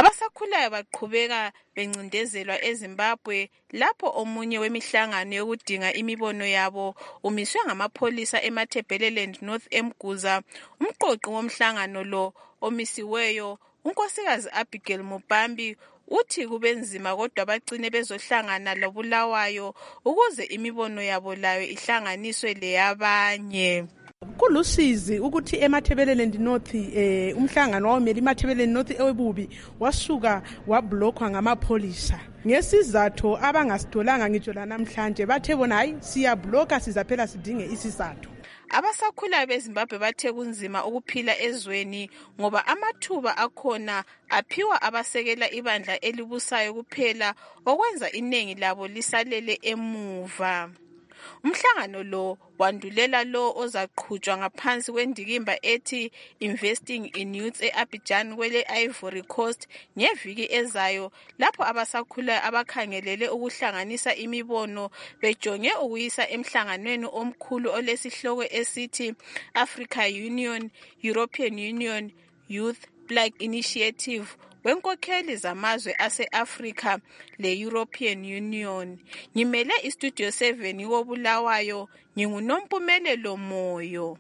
abasakhulayo baqhubeka bencindezelwa eZimbabwe lapho omunye wemihlangano yokudinga imibono yabo umiswe ngamapholisa eMatabeleland North eMguza. Umqoqi womhlangano lo omisiweyo unkosikazi Abigail Mubambi uthi kubenzima kodwa bagcine bezohlangana loBulawayo ukuze imibono yabo layo ihlanganiswe leyabanye. Kulusizi ukuthi eMatabeleland North eh umhlangano wawumele eMatabeleland North ebubi wasuka wablockwa ngamapholisa ngesizathu abangasitholanga ngitsho namhlanje bathe bona hayi siyablocka sizaphela sidinge isizathu. Abasakhulayo beZimbabwe bathe kunzima ukuphila ezweni ngoba amathuba akhona aphiwa abasekela ibandla elibusayo kuphela okwenza iningi labo lisalele emuva. Umhlangano lo wandulela lo ozaqhutshwa ngaphansi kwendikimba ethi Investing in Youth eAbidjan kwele Ivory Coast ngeviki ezayo lapho abasakhulayo abakhangelele ukuhlanganisa imibono bejonge ukuyisa emhlanganweni omkhulu olesihloko esithi Africa Union, European Union, Youth Black Initiative wenkokheli zamazwe ase-Africa le-European Union. Ngimele iStudio seven woBulawayo, nginguNompumelelo Moyo.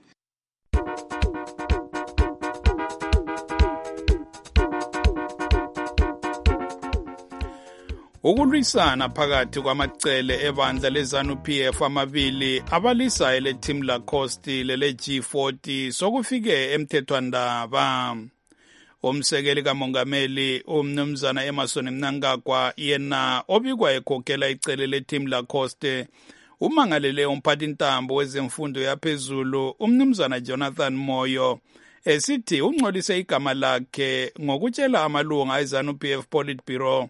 Ukulwisana phakathi kwamacele ebandla leZANU-P F amabili abalisayo le-Team Lacoste lele-G forty sokufike emthethwandaba. Umsekeli kamongameli umnumzana Emerson Mnangagwa yena obikwa ekhokhela icele le-Team Lacoste umangalele umphathintambo wezemfundo yaphezulu umnumzana Jonathan Moyo esithi ungcolise igama lakhe ngokutshela amalunga eZANU-P F Politburo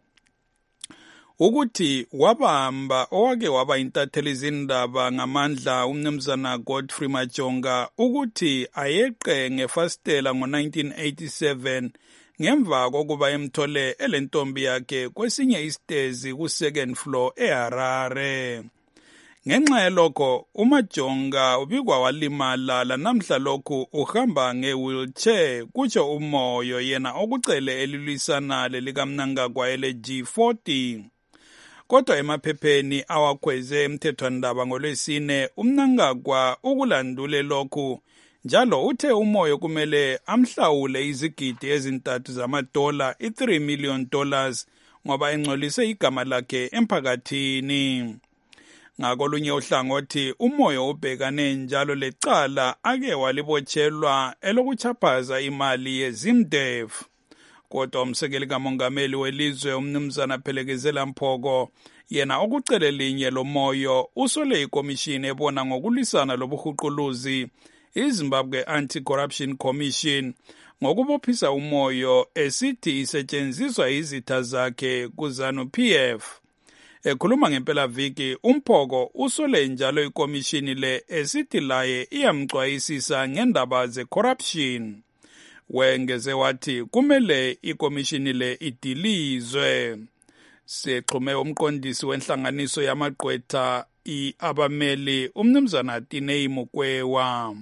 ukuthi wabamba owake waba intatheli zindaba ngamandla umnumzana Godfrey Majonga ukuthi ayeqe ngefastela ngo-nineteen eighty-seven ngemva kokuba emthole elentombi yakhe kwesinye isitezi ku-second floor eHarare. Ngenxa yalokho uMajonga ubikwa walimala lanamhla lokhu uhamba nge-wheelchair kutsho uMoyo yena okucele elilwisana lelikamnangagwa ele-G forty. Kodwa emaphepheni awakhweze emthethwandaba ngolwesine umnangagwa ukulandule lokhu njalo uthe uMoyo kumele amhlawule izigidi ezintathu zamadola i-three million dollars ngoba engcolise igama lakhe emphakathini. Ngakolunye uhlangothi uMoyo ubhekane njalo lecala ake walibotshelwa elokuchaphaza imali yeZimDev. Kodwa umsekeli kamongameli welizwe umnumzana Phelekezela Mphoko yena okucele linye loMoyo usole ikomishini ebona ngokulwisana lobuhuquluzi iZimbabwe Anti-Corruption Commission ngokubophisa uMoyo esithi isetshenziswa izitha zakhe kuZANU-P F. Ekhuluma ngempelaviki uMphoko usole njalo ikomishini le esithi laye iyamcwayisisa ngendaba ze-corruption. Wengeze wathi kumele ikomishini le idilizwe. Sexhume umqondisi wenhlanganiso yamagqwetha i-abameli umnumzana Tinei Mukwewa.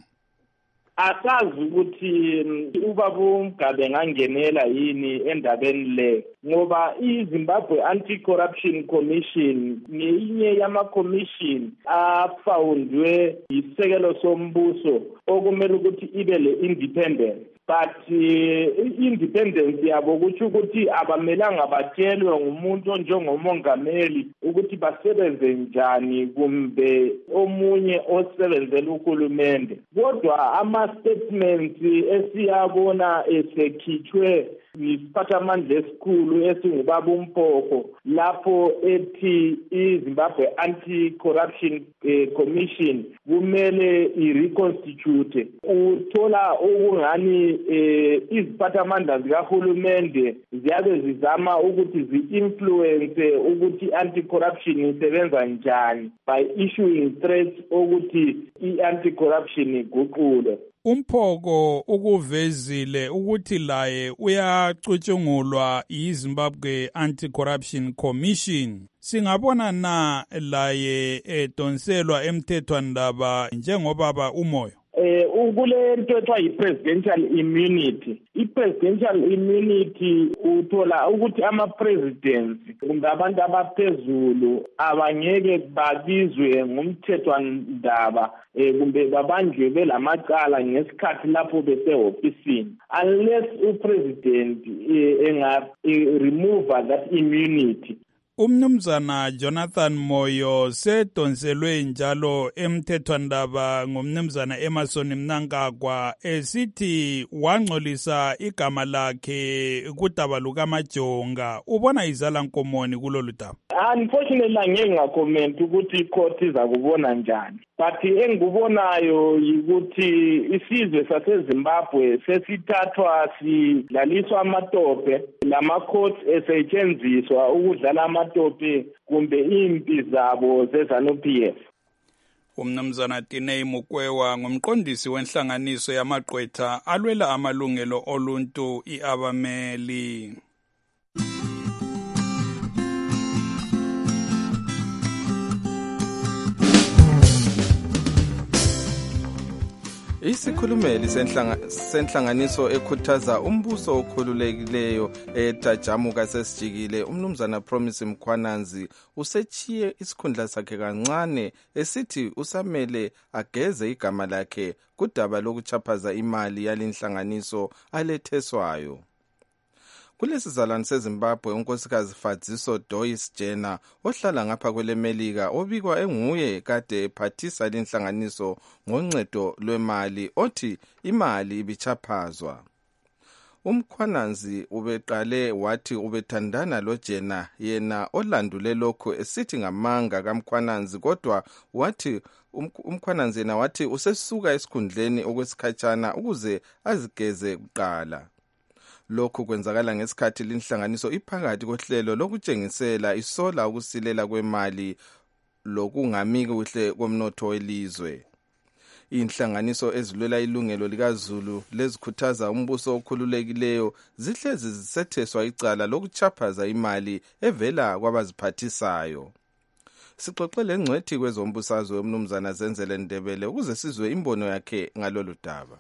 Asazi ukuthi ubaba uMgabe ngangenela yini endabeni le ngoba iZimbabwe Anti-Corruption Commission ngeyinye yama-commission afawundwe yisekelo sombuso okumele ukuthi ibe le-independent. But i-independence yabo kutsho ukuthi abamelanga batshelwe ngumuntu onjengomongameli ukuthi basebenze njani kumbe omunye osebenzela uhulumende. Kodwa ama-statements esiyabona esekhitshwe yisiphathamandla esikhulu esingubaba uMphoko lapho ethi iZimbabwe Anti-Corruption eh, Commission kumele i-reconstitute. Uthola ukungani eh, iziphathamandla zikahulumende ziyabe zizama ukuthi zi-influence ukuthi anti-corruption isebenza njani by issuing threats ukuthi i-anti-corruption iguqule. Umphoko ukuvezile ukuthi laye uyacutshungulwa yiZimbabwe Anti-Corruption Commission. Singabona na laye edonselwa emthethwandaba njengobaba uMoyo? eh ukule nto ethiwa yi-presidential immunity. I-presidential immunity uthola ukuthi ama-presidents kumbe abantu abaphezulu abangeke babizwe ngumthethwandaba eh kumbe babanjwe belamacala ngesikhathi lapho besehofisini unless upresident enga remove that immunity. Umnumzana Jonathan Moyo sedonselwe njalo emthethwandaba ngumnumzana Emerson Mnangagwa esithi wangcolisa igama lakhe kudaba lukaMajonga. Ubona izala nkomoni kulolu daba? Unfortunately angeke ngacomment ukuthi icourt iza kubona njani. But engikubonayo ukuthi isizwe saseZimbabwe sesithathwa sidlaliswa amatope lama courts esetshenziswa ukudlala amatope kumbe impi zabo zeZANU-P F. Umnumzana Tinei Mukwewa ngumqondisi wenhlanganiso yamagqwetha alwela amalungelo oluntu iAbameli. Isikhulumeli senhlanganiso ekhuthaza umbuso okhululekileyo etajamuka sesijikile umnumzana Promise Mkhwananzi usechiye isikhundla sakhe kancane esithi usamele ageze igama lakhe kudaba lokuchaphaza imali yalenhlanganiso aletheswayo. Kulesizalwane seZimbabwe unkosikazi Fadziso Doyce Jenner ohlala ngapha kwelemelika obikwa enguye kade ephathisa lenhlanganiso ngoncedo lwemali othi imali ibichaphazwa. Umkhwananzi ubeqale wathi ubethandana lo Jenner yena olandule lokho esithi ngamanga kaMkhwananzi kodwa wathi umkhwananzi yena wathi usesuka esikhundleni okwesikhatshana ukuze azigeze kuqala. Lokhu kwenzakala ngesikhathi linhlanganiso iphakathi kohlelo lokutshengisela isola ukusilela kwemali lokungami kuhle komnotho welizwe. Inhlanganiso ezilwela ilungelo likaZulu lezikhuthaza umbuso okhululekileyo zihlezi zisetheswa icala lokuchaphaza imali evela kwabaziphathisayo. Sixoxele ngcwethi kwezombusazwe umnumzana Zenzele Ndebele ukuze sizwe imbono yakhe ngalolu daba.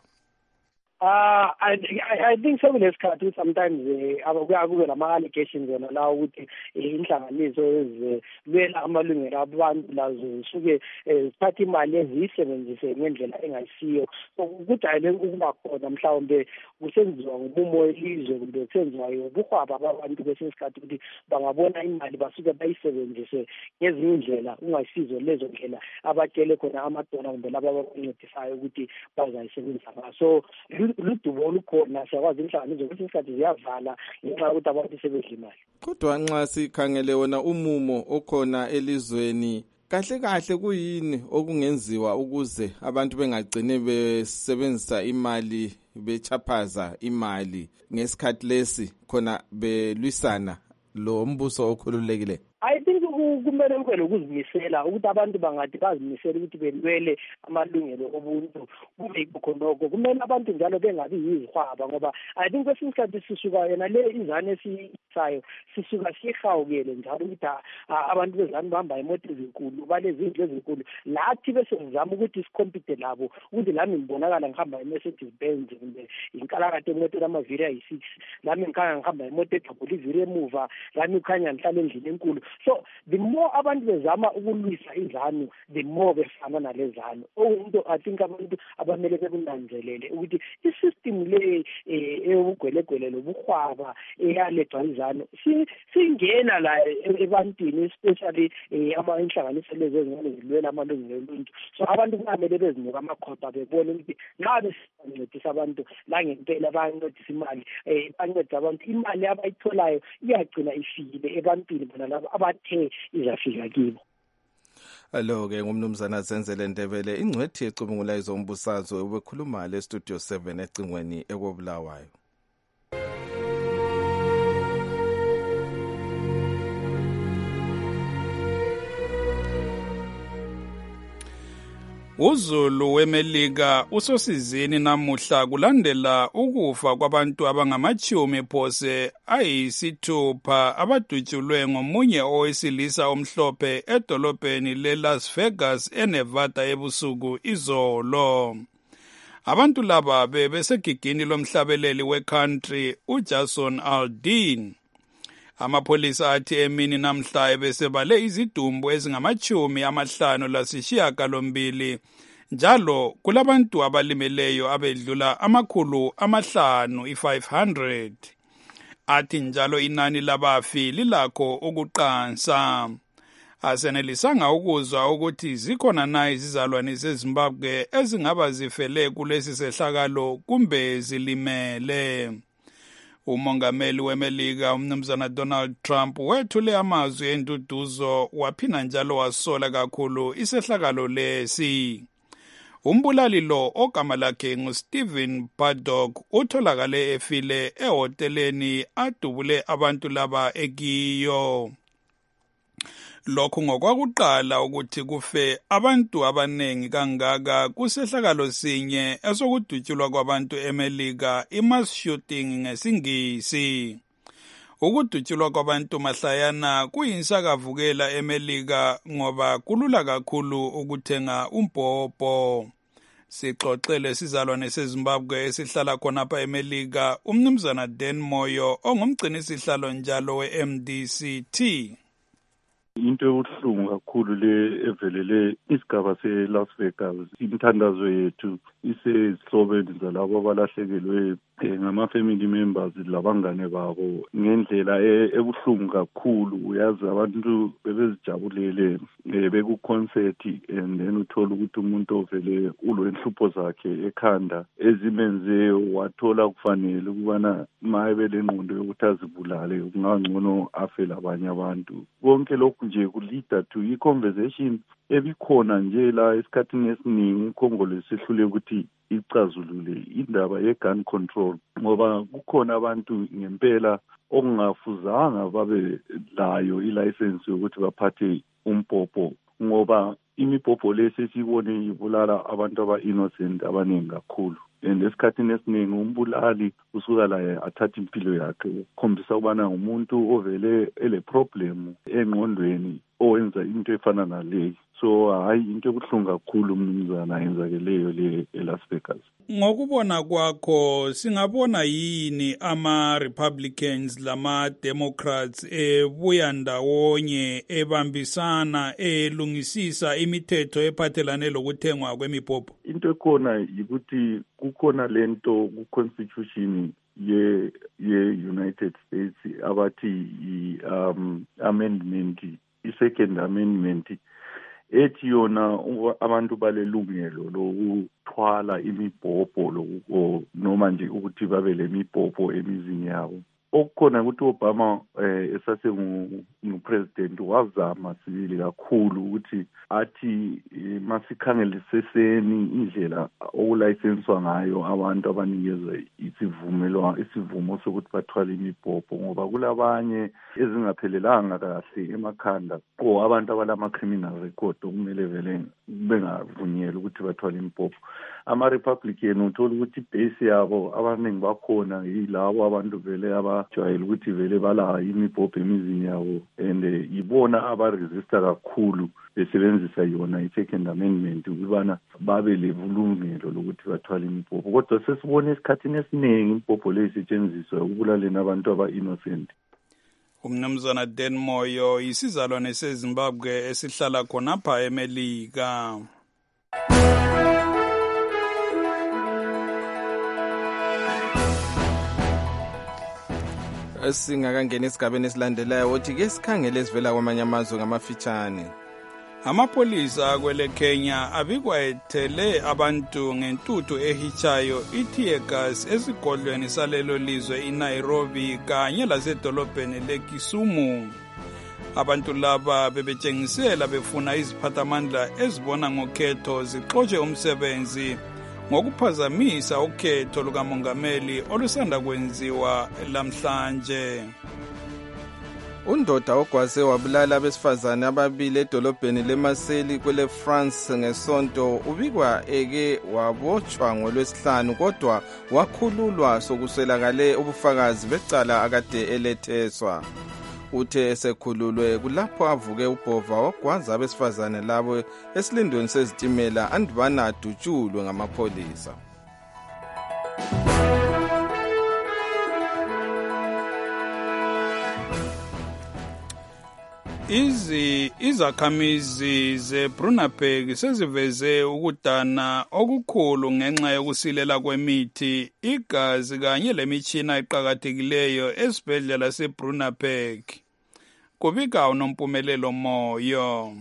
Uh, I, I, I think sekulesikhathi sometimes kuya kube lama-allegations wona la ukuthi inhlanganiso ezilwela amalungelo abantu lazo zisuke zithatha imali eziyisebenzise ngendlela engayisiyo. So kujayele ukuba khona mhlawumbe kusenziwa ngomumo welizwe kumbe kusenziwa ubuhwaba babantu kwesinye isikhathi ukuthi bangabona imali basuke bayisebenzise ngezinye indlela ungayisizo lezo ndlela abatshele khona amadona kumbe laba abancedisayo ukuthi bazayisebenzisa ngaso. So ludubo olukhona siyakwazi inhlanganiso ukuthi isikhathi ziyavala ngenxa yokuthi abantu sebedla imali. Kodwa nxa sikhangele wona umumo okhona elizweni kahle kahle kuyini okungenziwa ukuze abantu bengagcine besebenzisa imali bechaphaza imali ngesikhathi lesi khona belwisana lo mbuso okhululekile? I think kumele kube lokuzimisela ukuthi abantu bangathi bazimisela ukuthi belwele amalungelo obuntu kube khonoko. Kumele abantu njalo bengabi yizihwaba ngoba I think kwesinye isikhathi sisuka yena le izane esisayo sisuka sihawukele njalo ukuthi abantu bezane bahamba imoto ezinkulu balezindlu ezinkulu lathi bese sizama ukuthi sikompete labo ukuthi lami ngibonakala ngihamba iMercedes Benz kumbe inkalakade imoto lamaviri ayi six lami ngikhanya ngihamba imoto edouble iviri emuva lami ukhanya ngihlala endlini enkulu. So the more abantu bezama ukulwisa izanu the more befana nalezanu okunto I think abantu abamele bekunanzelele ukuthi isystem le eyokugwelegwele lobuhwaba eyalethwa izanu singena la ebantwini especially ama inhlanganiso lezi ezingane zilwela amalungelo oluntu. So abantu kumele bezinika amakhopha bebone ukuthi nxa bencedisa abantu la ngempela bayancedisa imali bancedisa abantu imali abayitholayo iyagcina ifikile ebantwini bona labo abathe izafika kibo. Alo ke ngumnumzana Zenzele Ndebele ingcwethi ecubungula izombusazwe ubekhuluma le studio seven ecingweni ekobulawayo. uZulu wemelika usosizini namuhla kulandela ukufa kwabantu abangamachumi phose ayisithupha abadutshulwe ngomunye owesilisa omhlophe edolobheni leLas Vegas eNevada ebusuku izolo. Abantu laba bebesegigini lomhlabeleli we-country uJason Aldean. Amapholisa athi emini namhla ebesebale izidumbu ezingamachumi amahlanu lasishiyagalombili njalo kulabantu abalimeleyo abedlula amakhulu amahlanu i-five hundred. Athi njalo inani labafi lilakho ukuqansa. Asenelisanga ukuzwa ukuthi zikhona na izizalwane zeZimbabwe ezingaba zifele kulesi sehlakalo kumbe zilimele. Umongameli weMelika umnumzana Donald Trump wethule amazwi enduduzo waphina njalo wasola kakhulu isehlakalo lesi. Umbulali lo ogama lakhe nguStephen Paddock utholakale efile ehoteleni adubule abantu laba ekiyo. Lokhu ngokwakuqala ukuthi kufe abantu abanengi kangaka kusehlakalo sinye esokudutshulwa kwabantu eMelika i-mass shooting ngesingisi. Ukudutshulwa kwabantu mahlayana kuyinsakavukela eMelika ngoba kulula kakhulu ukuthenga umbhobho. Sixoxele sizalwane seZimbabwe esihlala khonapha eMelika umnumzana Dan Moyo ongumgcinisihlalo njalo we-M D C T. Into ebuhlungu kakhulu le evelele isigaba se-Las Vegas. Imithandazo yethu isezihlobeni zalabo abalahlekelwe ngama-family members labangane babo ngendlela ebuhlungu kakhulu. Uyazi abantu bebezijabulele beku-concert and then uthola ukuthi umuntu ovele ulo enhlupho zakhe ekhanda ezimenze wathola kufanele ukubana maye lengqondo yokuthi azibulale kungangcono afele abanye abantu. Konke lokhu nje kulida to i-conversation ebikhona nje la esikhathini esiningi iKhongolose sehlule ukuthi icazulule indaba ye-gun control ngoba kukhona abantu ngempela okungafuzanga babe layo ilicense yokuthi baphathe umpopho ngoba imipopho lesi sibone ibulala abantu aba-innocent abaningi kakhulu. And esikhathini esiningi umbulali usuka la athatha impilo yakhe ukukhombisa ukubana umuntu ovele ele problem engqondweni owenza into efana naleyi. So hayi into ebuhlungu kakhulu umnumzana yenzakeleyo le eLas Vegas. Ngokubona kwakho singabona yini ama-Republicans lama-Democrats ebuya ndawonye ebambisana elungisisa imithetho ephathelane lokuthengwa kwemibhobho? Into ekhona yikuthi kukhona lento ku-constitution ye ye-United States abathi i-um, amendment, i-second amendment ethi yona abantu balelungelo lokuthwala imibhobho lo noma nje ukuthi babe lemibhobho emizini yabo. Okukhona ukuthi Obama eh esase ngupresident wazama sibili kakhulu ukuthi athi masikhangeliseseni indlela okulicenswa ngayo abantu abanikezwe isivumelwano isivumo sokuthi bathwale imibhobho ngoba kulabanye ezingaphelelanga kahle emakhanda o abantu abalama criminal record okumele vele bengavunyelwa ukuthi bathwale imibhobho. Ama-Republican uthola ukuthi base yabo abaningi bakhona yilabo abantu vele abajwayele ukuthi vele bala imibhobho emizini yabo and ibona abaresista kakhulu besebenzisa yona i-second amendment ukubana babe levulungelo lokuthi bathwale imibhobho. Kodwa sesibone esikhathini esiningi imibhobho le isetshenziswa ukubulaleni abantu aba-innocent. Umnumzana Dan Moyo isizalwane seZimbabwe esihlala khonapha eMelika. Singakangena esigabeni esilandelayo othi ke sikhangele esivela kwamanye amazwe ngamafitshane. Amapholisa kwele Kenya abikwayethele abantu ngentuthu ehichayo i-tear gas esigodlweni salelo lizwe iNairobi kanye lasedolobheni leKisumu. Abantu laba bebetshengisela befuna iziphathamandla ezibona ngokhetho zixotshe umsebenzi ngokuphazamisa ukhetho lukamongameli olusanda kwenziwa lamhlanje. Undoda ogwaze wabulala abesifazane ababili edolobheni leMarseille kwele France ngesonto ubikwa eke wabotshwa ngolwesihlanu kodwa wakhululwa sokuswelakale ubufakazi becala akade eletheswa. Uthe esekhululwe kulapho avuke ubhova ogwaza abesifazane labo esilindweni sezitimela andibana adutshulwe ngamapholisa. Izi izakhamizi zeBrunaberg seziveze ukudana okukhulu ngenxa yokusilela kwemithi, igazi kanye lemitshina eqhakathekileyo esibhedlela seBrunaberg. Kubika uNompumelelo Moyo.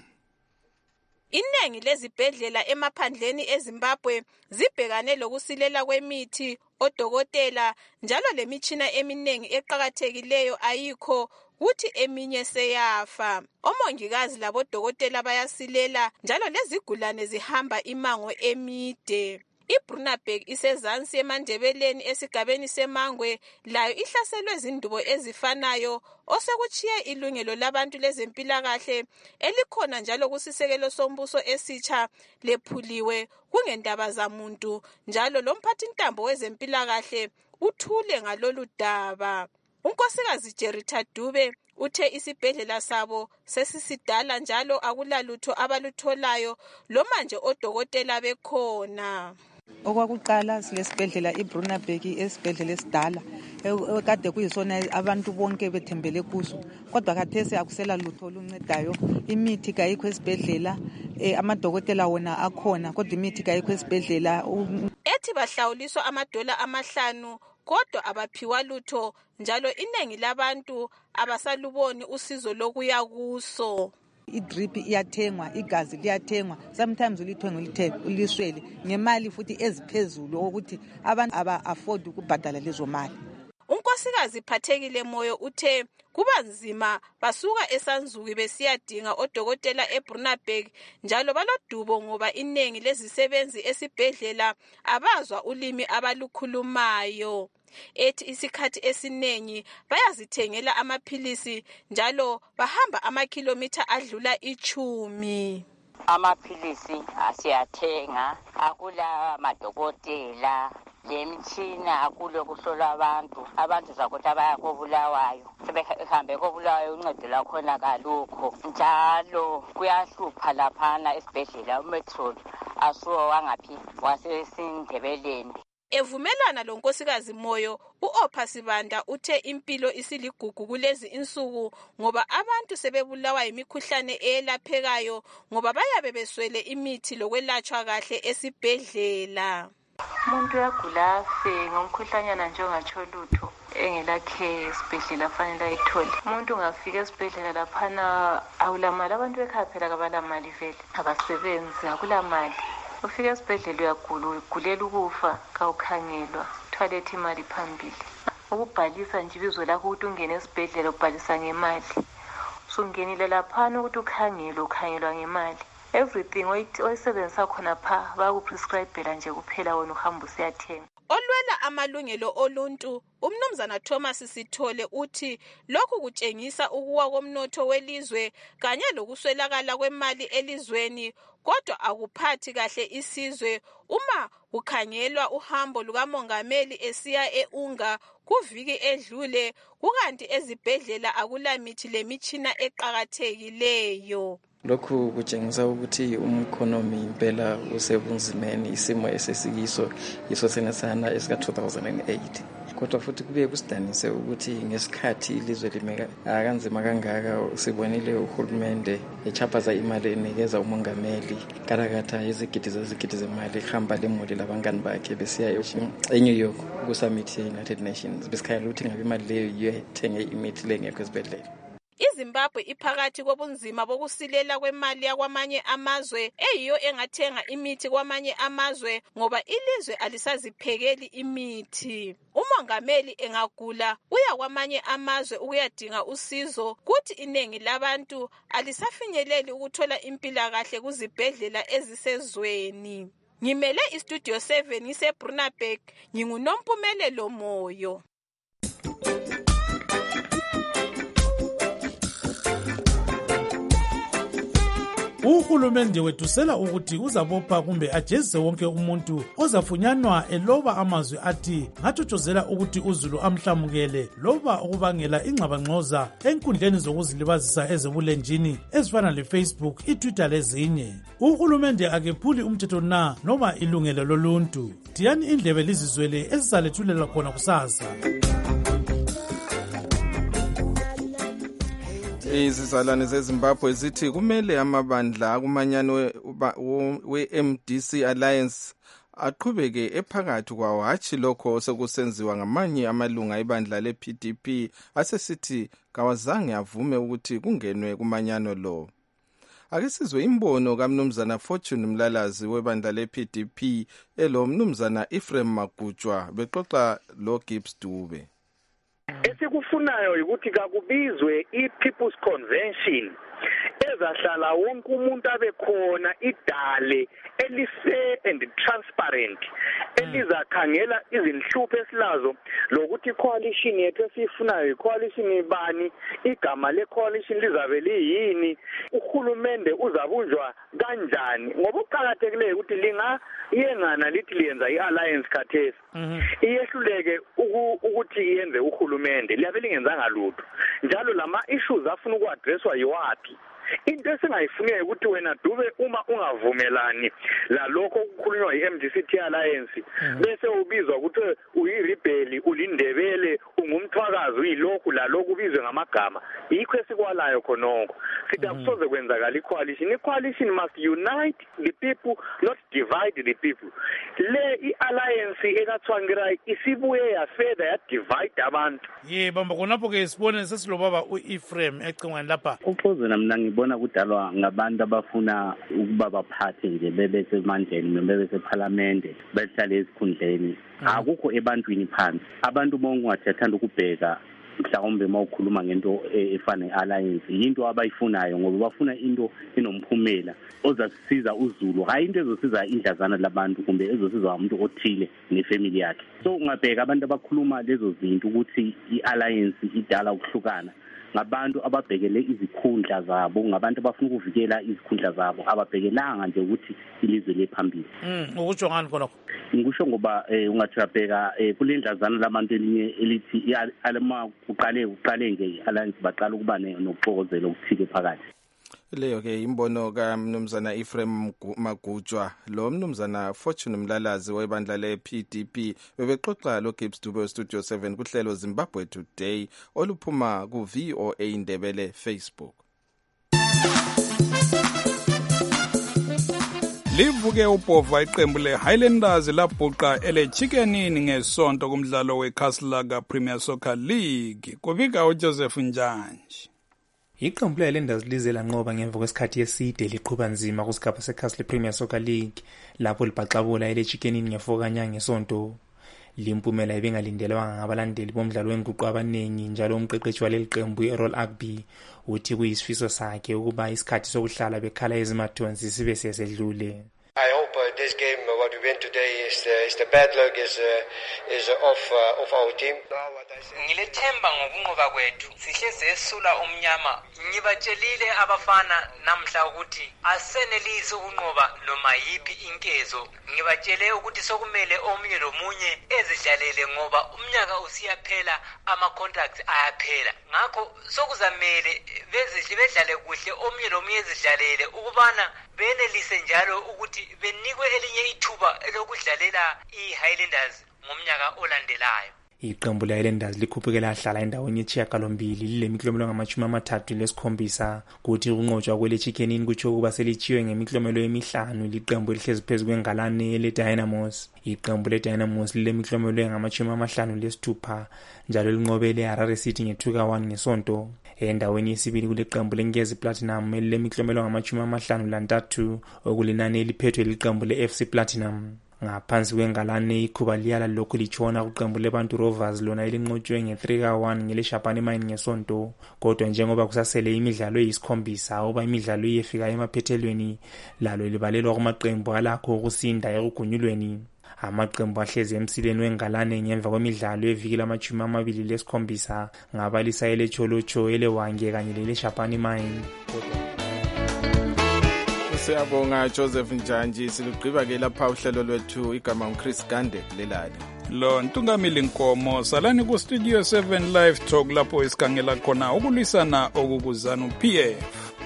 Iningi lezibhedlela emaphandleni eZimbabwe zibhekane lokusilela kwemithi, odokotela njalo lemitshina eminingi eqhakathekileyo ayikho, kuthi eminye seyafa. Omongikazi labodokotela bayasilela njalo lezigulane zihamba imango emide. IBrunaberg isezansi eMandebeleni esigabeni seMangwe, layo ihlaselwe zindubo ezifanayo, osekuchiye ilungelo labantu lezempilakahle elikhona njalo kusisekelo sombuso esitsha lephuliwe kungendaba zamuntu, njalo lomphathintambo wezempilakahle uthule ngalolu daba. Unkosikazi Jerita Dube uthe isibhedlela sabo sesisidala njalo akulalutho abalutholayo lomanje odokotela bekhona. Okwakuqala silesibhedlela iBrunaberg esibhedlela esidala ekade kuyisona abantu bonke bethembele kuso, kodwa khathesi akusela lutho oluncedayo. Imithi kayikho esibhedlela, amadokotela wona akhona kodwa imithi kayikho esibhedlela. Ethi bahlawuliswa amadola amahlanu kodwa abaphiwa lutho, njalo inengi labantu abasaluboni usizo lokuya kuso. Idrip iyathengwa, igazi liyathengwa, sometimes ulithenge uliswele ngemali futhi eziphezulu ukuthi abantu aba-afford ukubhadala lezo mali. Unkosikazi Phathekile Moyo uthe kuba nzima basuka eSanzuki besiyadinga odokotela eBrunaberg, njalo balodubo ngoba inengi lezisebenzi esibhedlela abazwa ulimi abalukhulumayo. Ethi isikhathi esinengi bayazithengela amaphilisi njalo bahamba amakhilomitha adlula ichumi. Amaphilisi asiyathenga, akula madokotela, lemitshina akulo kuhlola abantu. Abantu zakuthi abaya koBulawayo sebehambe koBulawayo uncedo lakhona kalukho, njalo kuyahlupha laphana esibhedlela. uMetron asuwo wangaphi waseSindebeleni. Evumelana lonkosikazi Moyo, uOpha Sibanda uthe impilo isiligugu kulezi insuku ngoba abantu sebebulawa yimikhuhlane eyelaphekayo ngoba bayabe beswele imithi lokwelatshwa kahle esibhedlela. Umuntu uyagula afe ngomkhuhlanyana nje ongatsho lutho engelakhe esibhedlela fanele ayithole. Umuntu ungafika esibhedlela laphana awulamali, abantu bekhaya phela kabalamali vele, abasebenzi, akulamali. Ufika esibhedlela uyagula, ugulela ukufa, kawukhangelwa, toilet imali phambili. Ukubhalisa nje ibizo lakho ukuthi ungene esibhedlela ubhalisa ngemali. Sungenile laphana ukuthi ukhangelwe, ukhangelwa ngemali. Everything oyisebenzisa khona pha bakuprescribela nje kuphela, wena uhamba usiyathenga. Olwela amalungelo oluntu uMnumzana Thomas Sithole uthi lokhu kutshengisa ukuwa komnotho welizwe kanye lokuswelakala kwemali elizweni, kodwa akuphathi kahle isizwe uma kukhangelwa uhambo lukamongameli esiya eUnga kuviki edlule, kukanti ezibhedlela akulamithi lemitshina eqhakathekileyo. Lokhu kutshengisa ukuthi umkhonomi impela usebunzimeni, isimo esesikiso yiso senesana esika two thousand eight. Kodwa futhi kubuye kusidanise ukuthi ngesikhathi ilizwe limeka akanzima kangaka sibonile uhulumende echaphaza imali enikeza umongameli karakatha izigidi zezigidi zemali ihamba lemuli labangani bakhe besiya eNew York kusummit ye-United Nations, besikhalela ukuthi ngabe imali leyo yiyo ethenge imithi lengekho esibhedlela. iZimbabwe iphakathi kobunzima bokusilela kwemali yakwamanye amazwe eyiyo engathenga imithi kwamanye amazwe ngoba ilizwe alisaziphekeli imithi. Umongameli engagula uya kwamanye amazwe ukuyadinga usizo, kuthi inengi labantu alisafinyeleli ukuthola impilakahle kuzibhedlela ezisezweni. Ngimele iStudio seven ngiseBrunaberg, nginguNompumelelo Moyo. Uhulumende wethusela ukuthi uzabopha kumbe ajezise wonke umuntu ozafunyanwa eloba amazwi athi ngathotshozela ukuthi uZulu amhlamukele loba ukubangela ingxabangxoza enkundleni zokuzilibazisa ezebulenjini ezifana leFacebook, iTwitter lezinye. Uhulumende akephuli umthetho na noma ilungelo loluntu. Diyani indlebe lizizwele esizalethulela khona kusasa. Izizalwane zeZimbabwe zithi kumele amabandla akumanyano we-M D C Alliance aqhubeke ephakathi kwawo, hatshi lokho sekusenziwa ngamanye amalunga ebandla le-P D P asesithi kawazange avume ukuthi kungenwe kumanyano lo. Ake sizwe imbono kaMnumzana Fortune Mlalazi webandla le-P D P elo Mnumzana Ephraim Magujwa bexoxa lo Gibbs Dube. Esikufunayo ukuthi kakubizwe i-People's Convention ezahlala wonke umuntu abe khona idale elise and transparent elizakhangela izinhlupho esilazo lokuthi i-coalition yethu esifunayo i-coalition ibani, igama le-coalition lizabe liyini, uhulumende uzabunjwa kanjani, ngoba uqhakathekileyo ukuthi linga iyengana lithi liyenza i-alliance khathesi iyehluleke ukuthi yenze uhulumende liyabe lingenzanga lutho njalo lama issues afuna ukuaddresswa yiwapi. Into esingayifuneka ukuthi wena Dube uma ungavumelani lalokho okukhulunywa yi-M D C Alliance bese ubizwa ukuthi uyirebel, ulindebele, ungumthwakazi, uyilokhu lalokhu ubizwe ngamagama, yikho esikwalayo khonoko. Sithi akusoze kwenzakala i-coalition. I-coalition must unite the people, not divide the people. Le i-alliance ekathwangira isibuye yafeda ya divide abantu. Ye bamba khonapho ke sibone sesilobaba u-Ephraim ecingweni lapha. Uxozela mina ngibona kudalwa ngabantu abafuna ukuba baphathe nje bebe semandleni noma bebe seParliament behlale esikhundleni. Akukho ebantwini phansi. Abantu bonke ungathathanda ukubheka mhlawumbe mawukhuluma ngento efana ne-alliance into abayifunayo ngoba bafuna into enomphumela ozasiza uZulu, hayi into ezosiza indlazana labantu kumbe ezosiza umuntu othile nefamily yakhe. So ungabheka abantu abakhuluma lezo zinto ukuthi i-alliance idala ukuhlukana ngabantu ababhekele izikhundla zabo, ngabantu abafuna ukuvikela izikhundla zabo, ababhekelanga nje ukuthi ilizwe lephambili. Mm, ukutsho ngani khonokho? Ngisho ngoba ungathapeka kulendlazana labantu elinye elithi alama kuqale uqale nje alliance baqala ukuba nokuxokozela okuthile phakathi. Leyo ke imbono kaMnumzana Ephraim Magujwa lo Mnumzana Fortune Mlalazi webandla le-P D P bebexoxa lo Gibbs Dube Studio seven kuhlelo Zimbabwe Today oluphuma ku V O A Ndebele Facebook. Livuke upova iqembu le-Highlanders labhuqa ele-Chickenini ngesonto kumdlalo we-Castle Premier Soccer League. Kubika uJoseph Njanji. Iqembu le-Highlanders lize lanqoba ngemva kwesikhathi eside liqhuba nzima kusigaba se-Castle Premier Soccer League lapho libhaxabula ele-Chickenini ngefokanya ngesonto. Limpumela ibingalindelwanga ngabalandeli bomdlalo wenguqu abaningi njalo umqeqeshi waleli qembu Errol Agby uthi kuyisifiso sakhe ukuba isikhathi sokuhlala bekhala ezimathonsi sibe sesedlule. I hope uh, this game, uh, what we win today, is the, is the bad luck is uh, is uh, of uh, of our team. Ngilethemba ngokunqoba kwethu sihle sesula umnyama. Ngibatshelile abafana namhla ukuthi asenelisi ukunqoba noma yipi inkezo. Ngibatshele ukuthi sokumele omunye lomunye ezidlalele ngoba umnyaka usiyaphela, ama contracts ayaphela. Ngakho sokuzamele bezidle bedlale kuhle, omunye lomunye ezidlalele ukubana benelise njalo ukuthi benikwe elinye ithuba lokudlalela i-Highlanders ngomnyaka olandelayo. Iqembu le-Highlanders likhuphukela ahlala endaweni yesishiyagalombili lilemiklomelo ngamashumi amathathu lesikhombisa kuthi ukunqotshwa kwele-Chickenini kutsho ukuba selithiwe ngemiklomelo emihlanu liqembu elihlezi phezu kwengalane le-Dynamos. Iqembu le-Dynamos lilemiklomelo engamashumi amahlanu lesithupha njalo linqobe ile-Harare City nge-two ka one ngesonto. Endaweni yesibili kuleqembu leNkezi Platinum elilemiklomelo ngamashumi amahlanu lantathu okulinani eliphethwe liqembu le-F C Platinum. Ngaphansi kwengalane ikhuba liyala lokhu litshona kuqembu leBantu Rovers lona elinqotshwe nge-three ka one ngele-Shapani Mine ngesonto. Kodwa njengoba kusasele imidlalo eyisikhombisa uba imidlalo iyefika emaphethelweni lalo libalelwa kumaqembu alakho ukusinda ekugunyulweni. Amaqembu ahlezi emsileni wengalane ngemva kwemidlalo eviki lamashumi amabili lesikhombisa ngabalisa ele-Cholocho, ele-Wange kanye lele-Shapani Mine. Siyabonga Joseph Njanji. Silugqiba ke lapha uhlelo lwethu, igama uChris Gande lelali. Lo Ntungamili Nkomo, salani ku Studio seven Live Talk lapho isikhangela khona ukulwisana okukuzana uP F.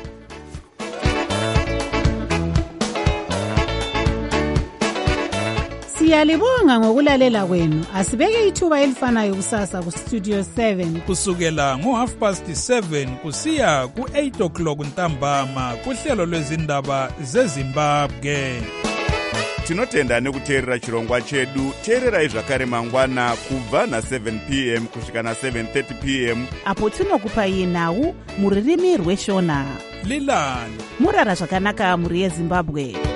Siyalibonga ngokulalela kwenu. Asibeke ithuba elifanayo kusasa ku Studio seven kusukela ngo half past seven kusiya ku eight o'clock ntambama kuhlelo lwezindaba zeZimbabwe. Tinotenda nekuteerera chirongwa chedu. Teererai zvakare mangwana kubva na seven p m kusvika na seven thirty p m apo tinokupai nhau muririmi rweshona. Lilani murara zvakanaka muri yeZimbabwe.